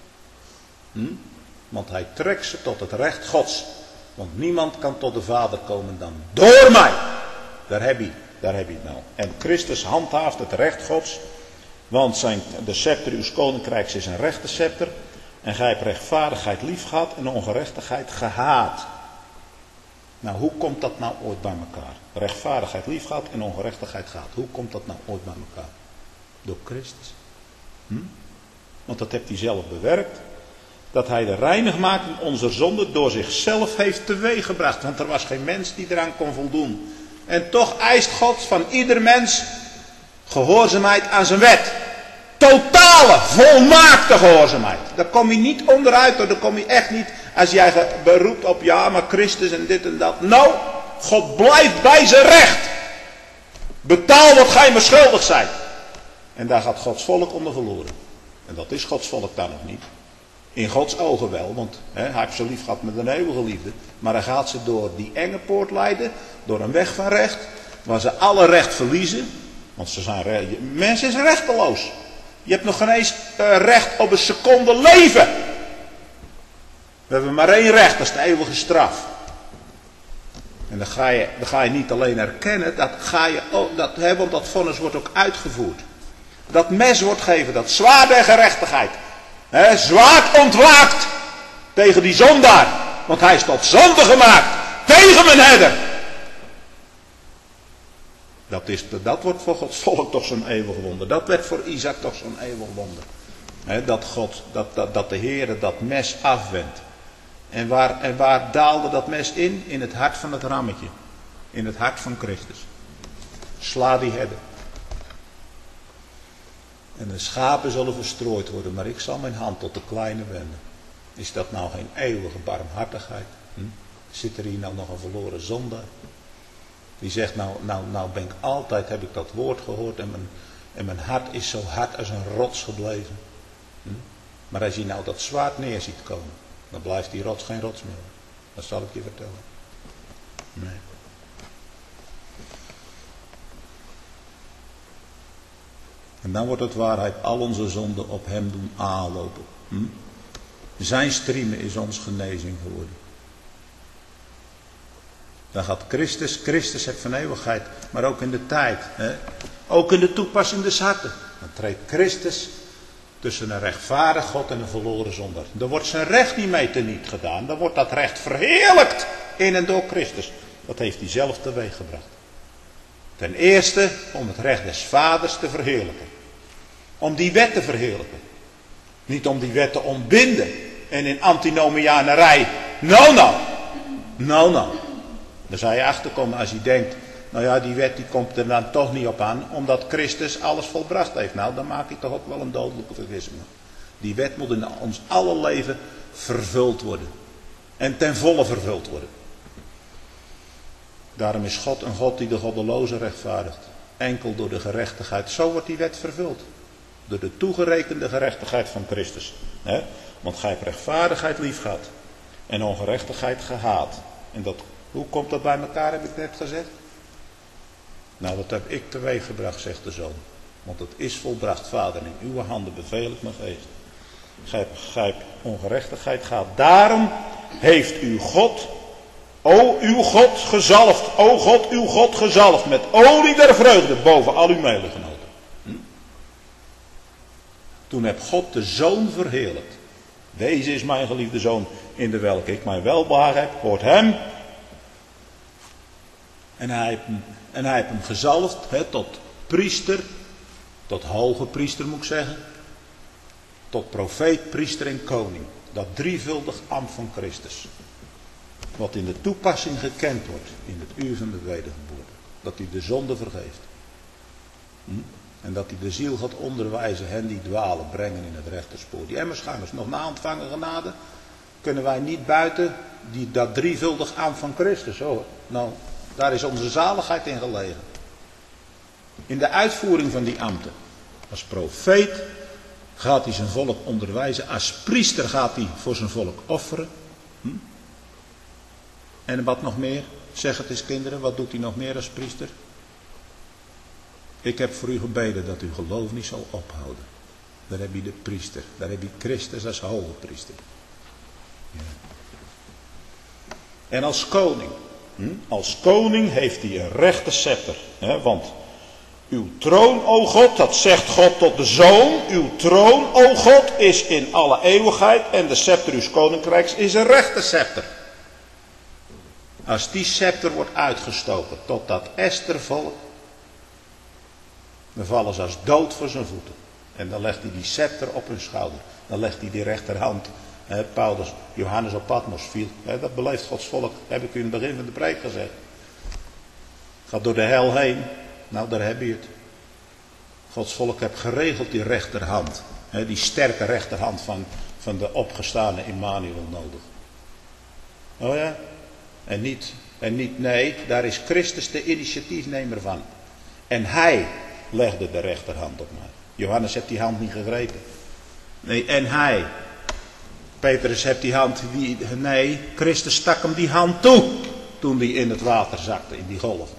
Want hij trekt ze tot het recht Gods. Want niemand kan tot de Vader komen dan door mij. Daar heb je het nou. En Christus handhaaft het recht Gods. Want de scepter uws koninkrijks is een rechte scepter. En gij hebt rechtvaardigheid lief gehad en ongerechtigheid gehaat. Nou, hoe komt dat nou ooit bij elkaar? Rechtvaardigheid lief gehad en ongerechtigheid gehaat. Hoe komt dat nou ooit bij elkaar? Door Christus. Want dat heeft hij zelf bewerkt. Dat hij de reinigmaking onze zonde door zichzelf heeft teweeggebracht. Want er was geen mens die eraan kon voldoen. En toch eist God van ieder mens gehoorzaamheid aan zijn wet. Totale, volmaakte gehoorzaamheid. Daar kom je niet onderuit, daar kom je echt niet als jij beroept op ja, maar Christus en dit en dat. Nou, God blijft bij zijn recht. Betaal wat gij me schuldig zijt. En daar gaat Gods volk onder verloren. En dat is Gods volk daar nog niet. In Gods ogen wel, want hij heeft ze lief gehad met een eeuwige liefde. Maar hij gaat ze door die enge poort leiden, door een weg van recht, waar ze alle recht verliezen. Want mens is rechteloos. Je hebt nog geen eens recht op een seconde leven. We hebben maar één recht, dat is de eeuwige straf. En dan ga je niet alleen erkennen, want dat vonnis wordt ook uitgevoerd. Dat mes wordt gegeven, dat zwaard der gerechtigheid. Zwaard ontwaakt tegen die zondaar. Want hij is tot zonde gemaakt. Tegen mijn herder. Dat wordt voor Gods volk toch zo'n eeuwig wonder. Dat werd voor Isaac toch zo'n eeuwig wonder. Dat de Heer dat mes afwendt. En waar daalde dat mes in? In het hart van het rammetje. In het hart van Christus. Sla die herder. En de schapen zullen verstrooid worden, maar ik zal mijn hand tot de kleine wenden. Is dat nou geen eeuwige barmhartigheid? Zit er hier nou nog een verloren zondaar? Die zegt, nou ben ik altijd, heb ik dat woord gehoord en mijn hart is zo hard als een rots gebleven. Maar als je nou dat zwaard neer ziet komen, dan blijft die rots geen rots meer. Dat zal ik je vertellen. Nee. En dan wordt het waarheid al onze zonden op hem doen aanlopen. Zijn striemen is ons genezing geworden. Dan gaat Christus heeft van eeuwigheid, maar ook in de tijd. Ook in de toepassing des harten. Dan treedt Christus tussen een rechtvaardig God en een verloren zondaar. Dan wordt zijn recht niet mee teniet gedaan. Dan wordt dat recht verheerlijkt in en door Christus. Dat heeft hij zelf teweeggebracht. Ten eerste om het recht des vaders te verheerlijken. Om die wet te verheerlijken. Niet om die wet te ontbinden. En in antinomianarij. Nou. Daar zou je achterkomen als je denkt. Nou ja, die wet die komt er dan toch niet op aan. Omdat Christus alles volbracht heeft. Nou, dan maak je toch ook wel een dodelijke vergissing. Die wet moet in ons alle leven vervuld worden. En ten volle vervuld worden. Daarom is God een God die de goddelozen rechtvaardigt. Enkel door de gerechtigheid. Zo wordt die wet vervuld. Door de toegerekende gerechtigheid van Christus. Want gij hebt rechtvaardigheid lief gehad. En ongerechtigheid gehaat. En hoe komt dat bij elkaar, heb ik net gezegd? Nou, dat heb ik teweeggebracht, zegt de Zoon. Want het is volbracht, Vader, in uw handen beveel ik mijn geest. Gij hebt ongerechtigheid gehad. Daarom heeft uw God, o uw God gezalfd, o God uw God gezalfd met olie der vreugde boven al uw medegenoten. Toen heb God de Zoon verheerlijkt. Deze is mijn geliefde Zoon in de welke ik mijn welbehagen heb, hoort hem. En hij heeft hem gezalfd tot priester, tot hoge priester moet ik zeggen. Tot profeet, priester en koning. Dat drievuldig ambt van Christus. Wat in de toepassing gekend wordt in het uur van de wedergeboorte. Dat hij de zonde vergeeft. En dat hij de ziel gaat onderwijzen, hen die dwalen, brengen in het rechte spoor. Die emmersgangers nog na ontvangen genade, kunnen wij niet buiten dat drievuldig ambt van Christus. Hoor. Nou, daar is onze zaligheid in gelegen. In de uitvoering van die ambten. Als profeet gaat hij zijn volk onderwijzen. Als priester gaat hij voor zijn volk offeren. En wat nog meer? Zeg het eens kinderen, wat doet hij nog meer als priester? Ik heb voor u gebeden dat uw geloof niet zal ophouden. Daar heb je de priester. Daar heb je Christus als hoge priester. Ja. En als koning. Als koning heeft hij een rechte scepter. Want uw troon, o God, dat zegt God tot de Zoon. Uw troon, o God, is in alle eeuwigheid. En de scepter uws koninkrijks is een rechte scepter. Als die scepter wordt uitgestoken tot dat Esthervolk, dan vallen ze als dood voor zijn voeten. En dan legt hij die scepter op hun schouder. Dan legt hij die rechterhand. Paulus, Johannes op Patmos viel. Dat beleeft Gods volk, heb ik u in het begin van de preek gezegd. Gaat door de hel heen. Nou, daar heb je het. Gods volk heeft geregeld die rechterhand. Die sterke rechterhand van de opgestane Immanuel nodig. Oh ja? En niet, nee, daar is Christus de initiatiefnemer van. En hij legde de rechterhand op mij. Johannes heeft die hand niet gegrepen. Nee, en hij. Petrus heeft die hand, nee, Christus stak hem die hand toe. Toen hij in het water zakte, in die golven.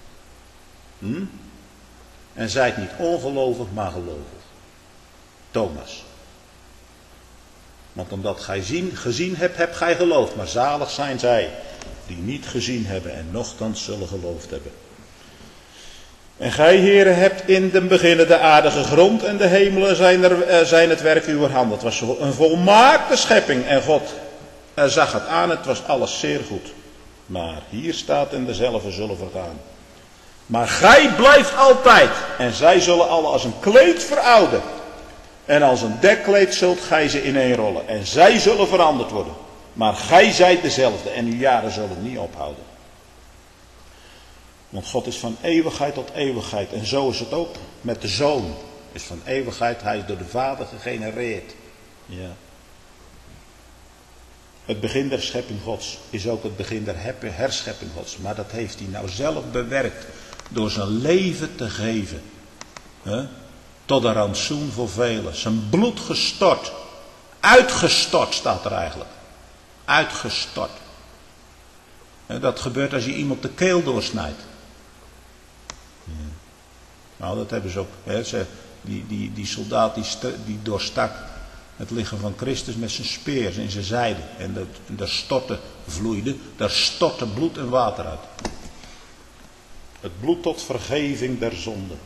En zijt niet ongelovig, maar gelovig. Thomas. Want omdat gij gezien hebt, hebt gij geloofd. Maar zalig zijn zij die niet gezien hebben en nochtans zullen geloofd hebben. En gij, heren, hebt in den beginnen de aarde gegrond en de hemelen zijn het werk uwer hand. Het was een volmaakte schepping en God zag het aan, het was alles zeer goed. Maar hier staat en dezelfde zullen vergaan. Maar gij blijft altijd en zij zullen alle als een kleed verouden. En als een dekkleed zult gij ze ineenrollen en zij zullen veranderd worden. Maar gij zijt dezelfde en uw jaren zullen niet ophouden. Want God is van eeuwigheid tot eeuwigheid. En zo is het ook met de Zoon. Is van eeuwigheid, hij is door de Vader gegenereerd. Ja. Het begin der schepping Gods is ook het begin der herschepping Gods. Maar dat heeft hij nou zelf bewerkt. Door zijn leven te geven. Tot een rantsoen voor velen. Zijn bloed gestort. Uitgestort staat er eigenlijk. Uitgestort. Dat gebeurt als je iemand de keel doorsnijdt. Nou, dat hebben ze ook. Die soldaat die doorstak het lichaam van Christus met zijn speer in zijn zijde. En daar stortte bloed en water uit. Het bloed tot vergeving der zonde.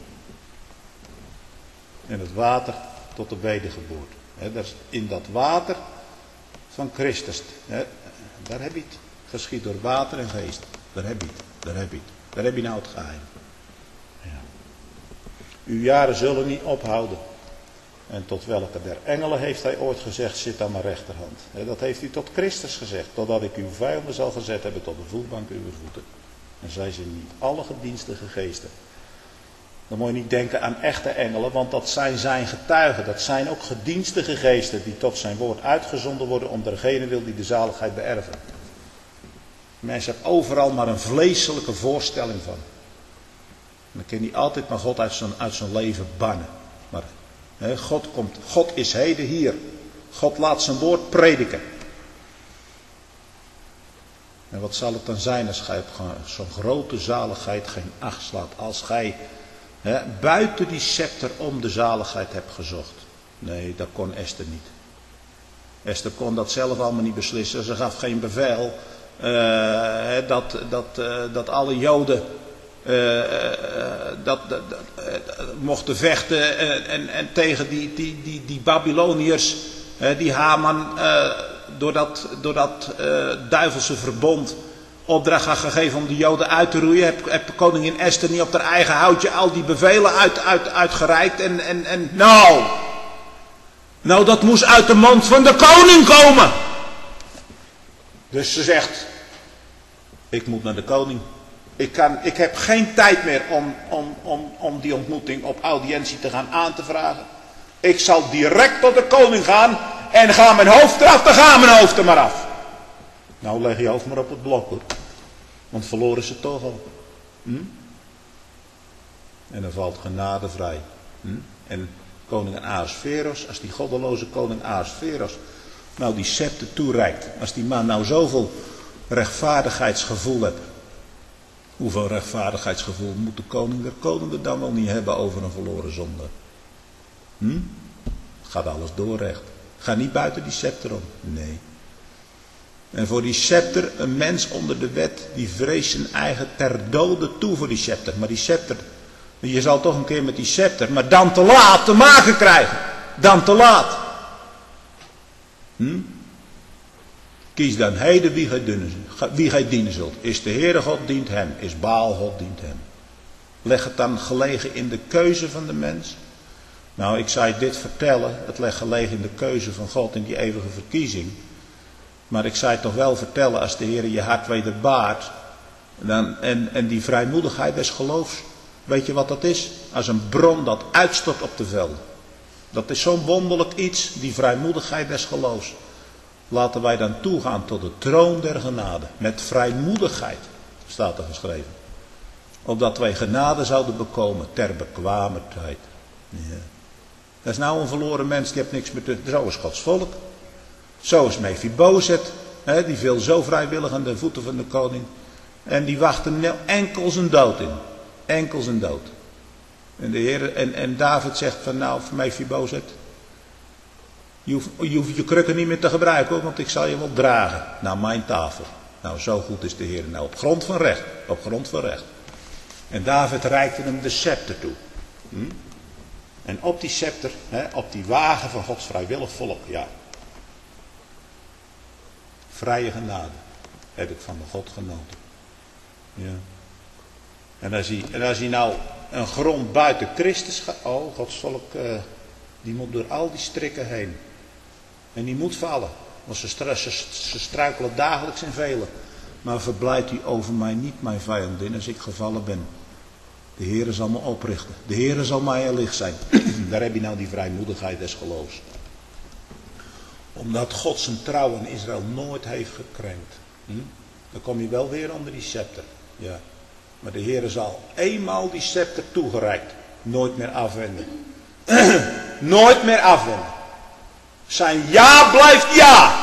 En het water tot de wedergeboorte. In dat water van Christus. Daar heb je het. Geschied door water en geest. Daar heb je het. Daar heb je nou het geheim. Ja. Uw jaren zullen niet ophouden. En tot welke der engelen heeft hij ooit gezegd, zit aan mijn rechterhand. Dat heeft hij tot Christus gezegd. Totdat ik uw vijanden zal gezet hebben tot de voetbank uw voeten. En zij zijn niet alle gedienstige geesten. Dan moet je niet denken aan echte engelen, want dat zijn zijn getuigen. Dat zijn ook gedienstige geesten die tot zijn woord uitgezonden worden om degene wil die de zaligheid beërven. Mensen hebben overal maar een vleeselijke voorstelling van. En dan kun je niet altijd maar God uit zijn leven bannen. Maar God is heden hier. God laat zijn woord prediken. En wat zal het dan zijn als gij op zo'n grote zaligheid geen acht slaat. Als gij buiten die scepter om de zaligheid hebt gezocht. Nee, dat kon Esther niet. Esther kon dat zelf allemaal niet beslissen. Ze gaf geen bevel dat alle Joden mochten vechten en tegen die Babyloniërs, die Haman door dat duivelse verbond opdracht had gegeven om de Joden uit te roeien. Heb koningin Esther niet op haar eigen houtje al die bevelen uitgereikt en nou, dat moest uit de mond van de koning komen. Dus ze zegt, ik moet naar de koning. Ik heb geen tijd meer om die ontmoeting op audiëntie te gaan aan te vragen. Ik zal direct tot de koning gaan en ga mijn hoofd eraf, dan gaan mijn hoofd er maar af. Nou, leg je hoofd maar op het blok, hoor. Want verloren ze toch al. En dan valt genade vrij. En koning Ahasveros, als die goddeloze koning Ahasveros nou die scepter toereikt, als die man nou zoveel rechtvaardigheidsgevoel heeft, hoeveel rechtvaardigheidsgevoel moet de koning dan wel niet hebben over een verloren zonde? Gaat alles doorrecht. Ga niet buiten die scepter om. Nee. En voor die scepter, een mens onder de wet, die vreest zijn eigen ter dode toe voor die scepter. Maar die scepter, je zal toch een keer met die scepter, maar dan te laat te maken krijgen. Dan te laat. Kies dan heden wie gij dienen zult. Is de Heere God, dient hem. Is Baal God, dient hem. Leg het dan gelegen in de keuze van de mens? Nou, ik zou je dit vertellen. Het ligt gelegen in de keuze van God in die eeuwige verkiezing. Maar ik zou je toch wel vertellen, als de Heere je hart wederbaart. En die vrijmoedigheid des geloofs. Weet je wat dat is? Als een bron dat uitstort op de velden. Dat is zo'n wonderlijk iets, die vrijmoedigheid des geloofs. Laten wij dan toegaan tot de troon der genade. Met vrijmoedigheid, staat er geschreven. Opdat wij genade zouden bekomen ter bekwame tijd. Ja. Dat is nou een verloren mens, die heeft niks meer te... Zo is Gods volk. Zo is Mephibozet, die viel zo vrijwillig aan de voeten van de koning. En die wachtte enkel zijn dood in. Enkel zijn dood. En de Heer, en David zegt van nou, Mephibozet, je hoeft je krukken niet meer te gebruiken, hoor, want ik zal je wel dragen naar mijn tafel. Nou, zo goed is de Heer nou, op grond van recht. Op grond van recht. En David reikte hem de scepter toe. En op die scepter, op die wagen van Gods vrijwillig volk, ja. Vrije genade heb ik van de God genoten. Ja. En als hij nou een grond buiten Christus gaat, oh, Gods volk, die moet door al die strikken heen. En die moet vallen, want ze struikelen dagelijks in velen. Maar verblijd u over mij niet, mijn vijandin, als ik gevallen ben. De Heere zal me oprichten. De Heere zal mij een licht zijn. Daar heb je nou die vrijmoedigheid des geloofs. Omdat God zijn trouw in Israël nooit heeft gekrenkt. Dan kom je wel weer onder die scepter. Ja. Maar de Heere zal eenmaal die scepter toegereikt. Nooit meer afwenden. Nooit meer afwenden. Zijn ja blijft ja.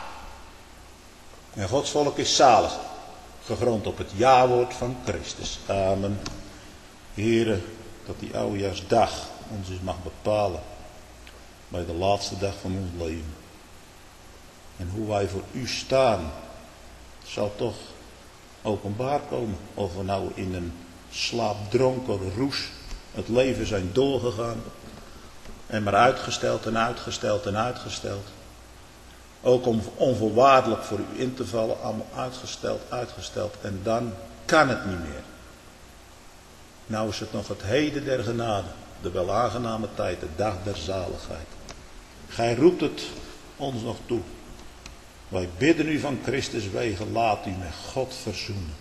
En Gods volk is zalig. Gegrond op het ja-woord van Christus. Amen. Heere, dat die oudejaarsdag ons eens mag bepalen. Bij de laatste dag van ons leven. En hoe wij voor u staan. Zal toch openbaar komen. Of we nou in een slaapdronken roes het leven zijn doorgegaan. En maar uitgesteld en uitgesteld en uitgesteld. Ook om onvoorwaardelijk voor u in te vallen. Allemaal uitgesteld. En dan kan het niet meer. Nou is het nog het heden der genade. De welaangename tijd. De dag der zaligheid. Gij roept het ons nog toe. Wij bidden u van Christus wegen. Laat u met God verzoenen.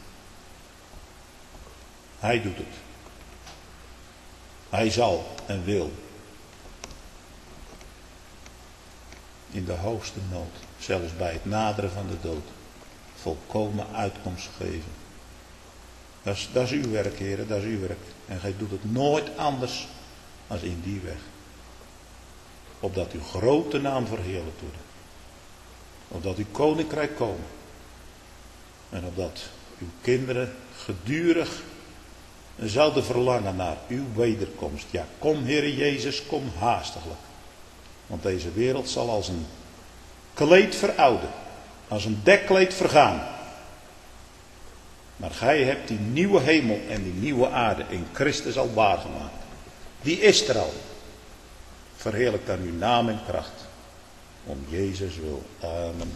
Hij doet het. Hij zal en wil. In de hoogste nood. Zelfs bij het naderen van de dood. Volkomen uitkomst geven. Dat is uw werk, heren. Dat is uw werk. En gij doet het nooit anders dan in die weg. Opdat uw grote naam verheerlijkt wordt. Opdat uw koninkrijk komen. En opdat uw kinderen gedurig zouden verlangen naar uw wederkomst. Ja, kom Heere Jezus, kom haastiglijk. Want deze wereld zal als een kleed verouden, als een dekkleed vergaan. Maar gij hebt die nieuwe hemel en die nieuwe aarde in Christus al waargemaakt. Die is er al. Verheerlijk dan uw naam en kracht. Om Jezus wil. Amen.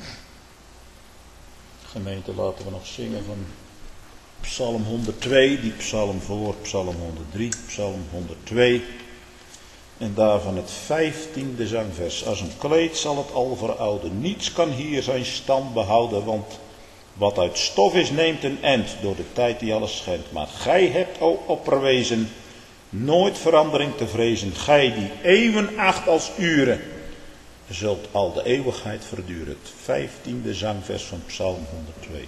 Gemeente, laten we nog zingen van Psalm 102, die psalm voor Psalm 103, Psalm 102. En daarvan het 15e zangvers. Als een kleed zal het al verouden. Niets kan hier zijn stand behouden, want wat uit stof is neemt een end door de tijd die alles schendt. Maar gij hebt, o opperwezen, nooit verandering te vrezen. Gij die eeuwen acht als uren, zult al de eeuwigheid verduren. Het 15e zangvers van Psalm 102.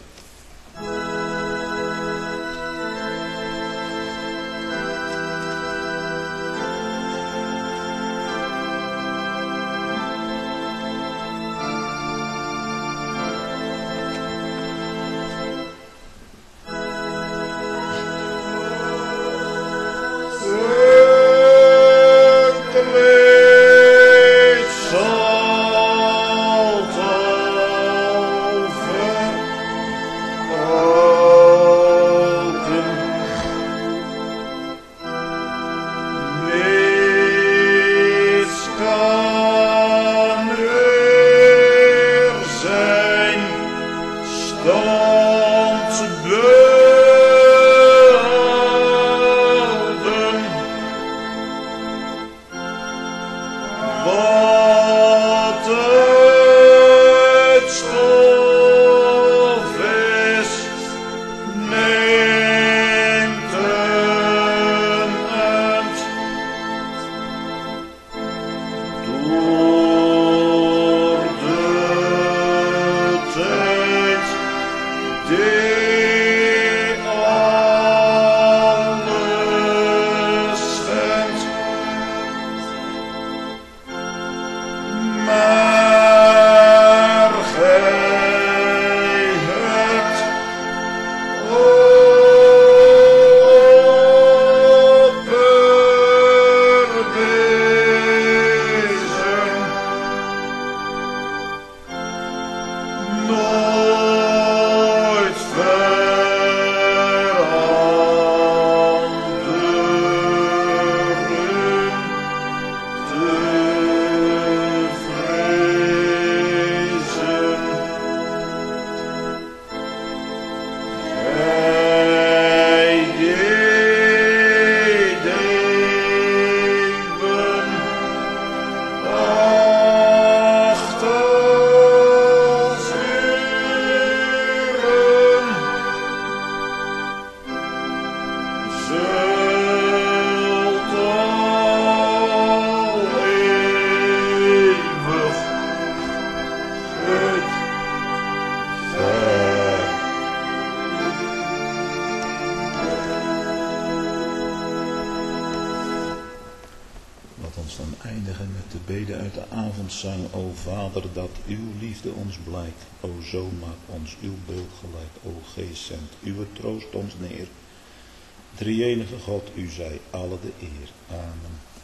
Zang, o Vader, dat uw liefde ons blijkt. O Zoon, maak ons uw beeld gelijk. O Geest, zendt uw troost ons neer. Drie-enige God, u zij alle de eer. Amen.